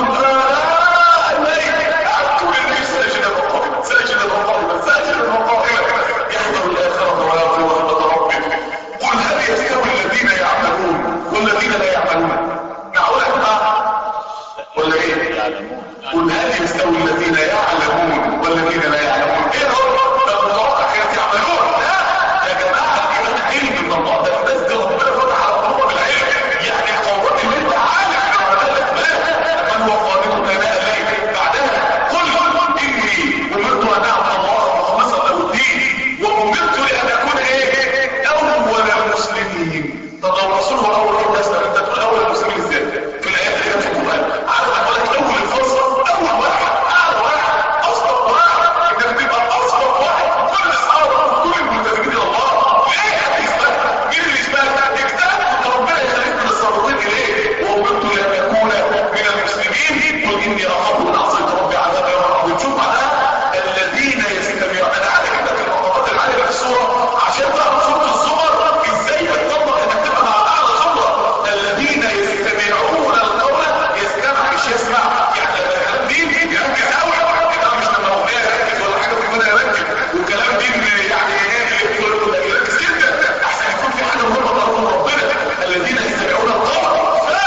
آه الليل قاعد طول الليل ساجدا وقائما ساجدا وقائما ساجدا وقائما يحذر الاخره ويرجو رحمه ربه. قل هل يستوي الذين يعملون والذين لا يعملون؟ معقول يا جماعه ولا ايه؟ قل هل يستوي الذين يعلمون والذين لا يعلمون؟ ايه هو؟ ده متوقع كانت يعملون؟ لا يا جماعه كلام علم من الله، ده الناس دي ربنا فتح على قلوبهم بالعلم، يعني قوات اللي انت عارف ان عملك ما من هو قانته اناء الليل. بعدها قل اني امرت ان اعبد الله مخلصا له الدين وامرت لان اكون ايه؟ اول المسلمين. طب لو الرسول هو اول واحد اسلم انت تقول اول المسلمين ازاي؟ في الايات اللي كانت في القران عارف اقول لك اول الفصل اول واحد اعلى واحد اصدق واحد، انك تبقى اصدق واحد في كل الصحابه كل المنتسبين الى الله. ليه يا اسمك؟ مين اللي اسمك؟ اجتهد ان ربنا يخليك من الصادقين اليه. وامرت لان اكون من المسلمين قل اني اخاف ان عصيت ربي عذاب يوم عظيم. شوف معناها الذين يستمعون. انا عارف انك المقامات العاليه في السوره عشان تعرف سوره الزمر ازاي تطبق انك تبقى مع اعلى خبره. الذين يستمعون القول يستمع مش يسمع، يعني الكلام دين يركز قوي، الكلام مش لما اغنيه يركز ولا حاجه في كده يركز، والكلام دين يعني ايه يركز جدا احسن يكون في حاجه مهمه تقول ربنا. الذين يستمعون القول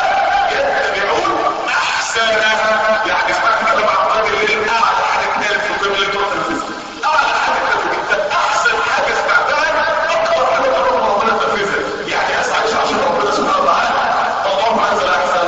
فيتبعون احسنها، يعني اسمعت كده مع الراجل اللي اعلى حاجه كده في القبله اللي تنفذ اعلى حاجه كده احسن حاجه سمعتها اكثر حاجه تقول ربنا تنفذها، يعني اسعى عشان ربنا سبحانه وتعالى. اللهم انزل احسن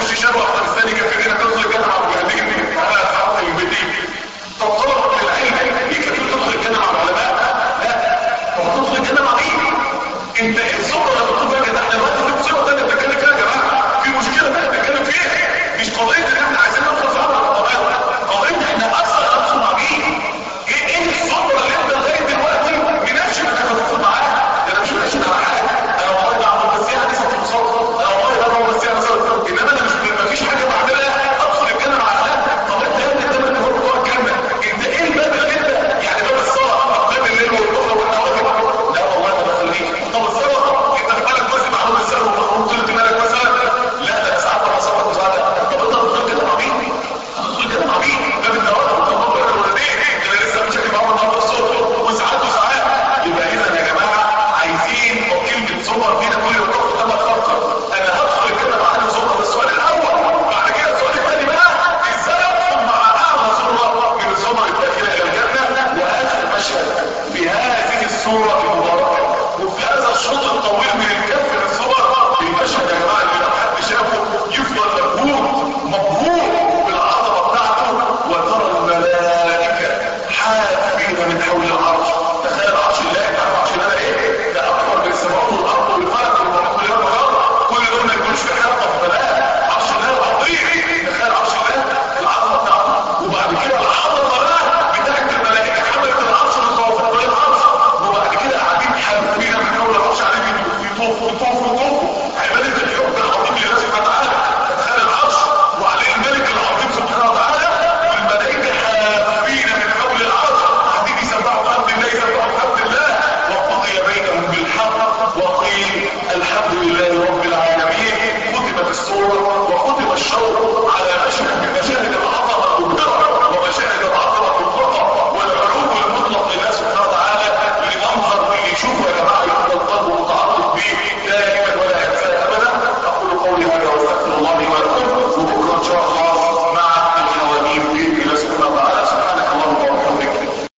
يخش شارع افغانستاني كافرين تدخل الجنه مع المجاهدين على حق البديل. طب طلبه العلم يكفيك تدخل الجنه مع العلماء؟ لا. طب تدخل الجنه مع مين؟ انت الصوره اللي بتقول فيها ده احنا دلوقتي في صوره ثانيه بنتكلم فيها يا جماعه، في مشكله ثانيه بنتكلم فيها، مش قضيه ان احنا عايزين ندخل في امر القضايا، قضيه احنا اصلا ندخل مع مين؟ ايه ايه الصوره اللي انت لغايه دلوقتي منافش انك هتدخل معاها؟ ده انا مش ماشي على حاجه، انا والله بعمل بس يعني لسه في مصاب، انا والله بعمل بس يعني صار، انما انا مش مفيش حاجه بعملها ادخل الجنه مع اهلها. طب انت يا ابني انت من هو بتوع الجنه، انت ايه الباب اللي انت يعني باب الصلاه باب الليل والظهر والنوافل؟ لا والله ما دخلنيش. طب الصلاه انت في بالك بس معلوم السر ومخروج طلت مالك مثلا؟ لا ده ساعات ما صلاه وساعات. طب انت هتدخل كده مع مين؟ هتدخل كده مع مين؟ باب النوافل والتطوع والولدين اللي لسه مشاكل معاهم النهارده الصبح وساعات وساعات. يبقى اذا يا جماعه عايزين كلمه صور فينا كل يوم لما تفكر انا هدخل الجنه مع اهل صور. السؤال الاول، بعد كده السؤال الثاني بقى ازاي ادخل مع اعلى صوره من الصور الداخله الى الجنه. واخر مشهد في هذه السوره المباركه وفي هذا الشوط الطويل من الكف للصور، المشهد يا جماعه اللي لو حد شافه يفضل مبهور مبهور بالعظمه بتاعته. وترى الملائكه حافين من حول العرش. تخيل عرش الله، انت عارف عرش الله ايه؟ ده اكبر من السماوات والارض والفلك والمحيط واليوم والارض، كل دول ما يكونش في حلقه في بلاء. عرش الله العظيم، تخيل عرش الله العظمه بتاعته. وبعد كده العظمه بقى بتاعت الملائكه حملت العرش والطوافين بالعرش، وبعد كده قاعدين حافين من حول العرش عليهم يطوفوا يطوفوا يطوفوا عباده الحب العظيم لله سبحانه وتعالى. تخيل العرش وعليه الملك العظيم سبحانه وتعالى والملائكه حافين من حول العرش قاعدين يسبحوا بحمد الله يسبحوا بحمد الله. وقضي بينهم بالحق وقيل الحمد لله رب العالمين. ختمت السوره وختم الشوط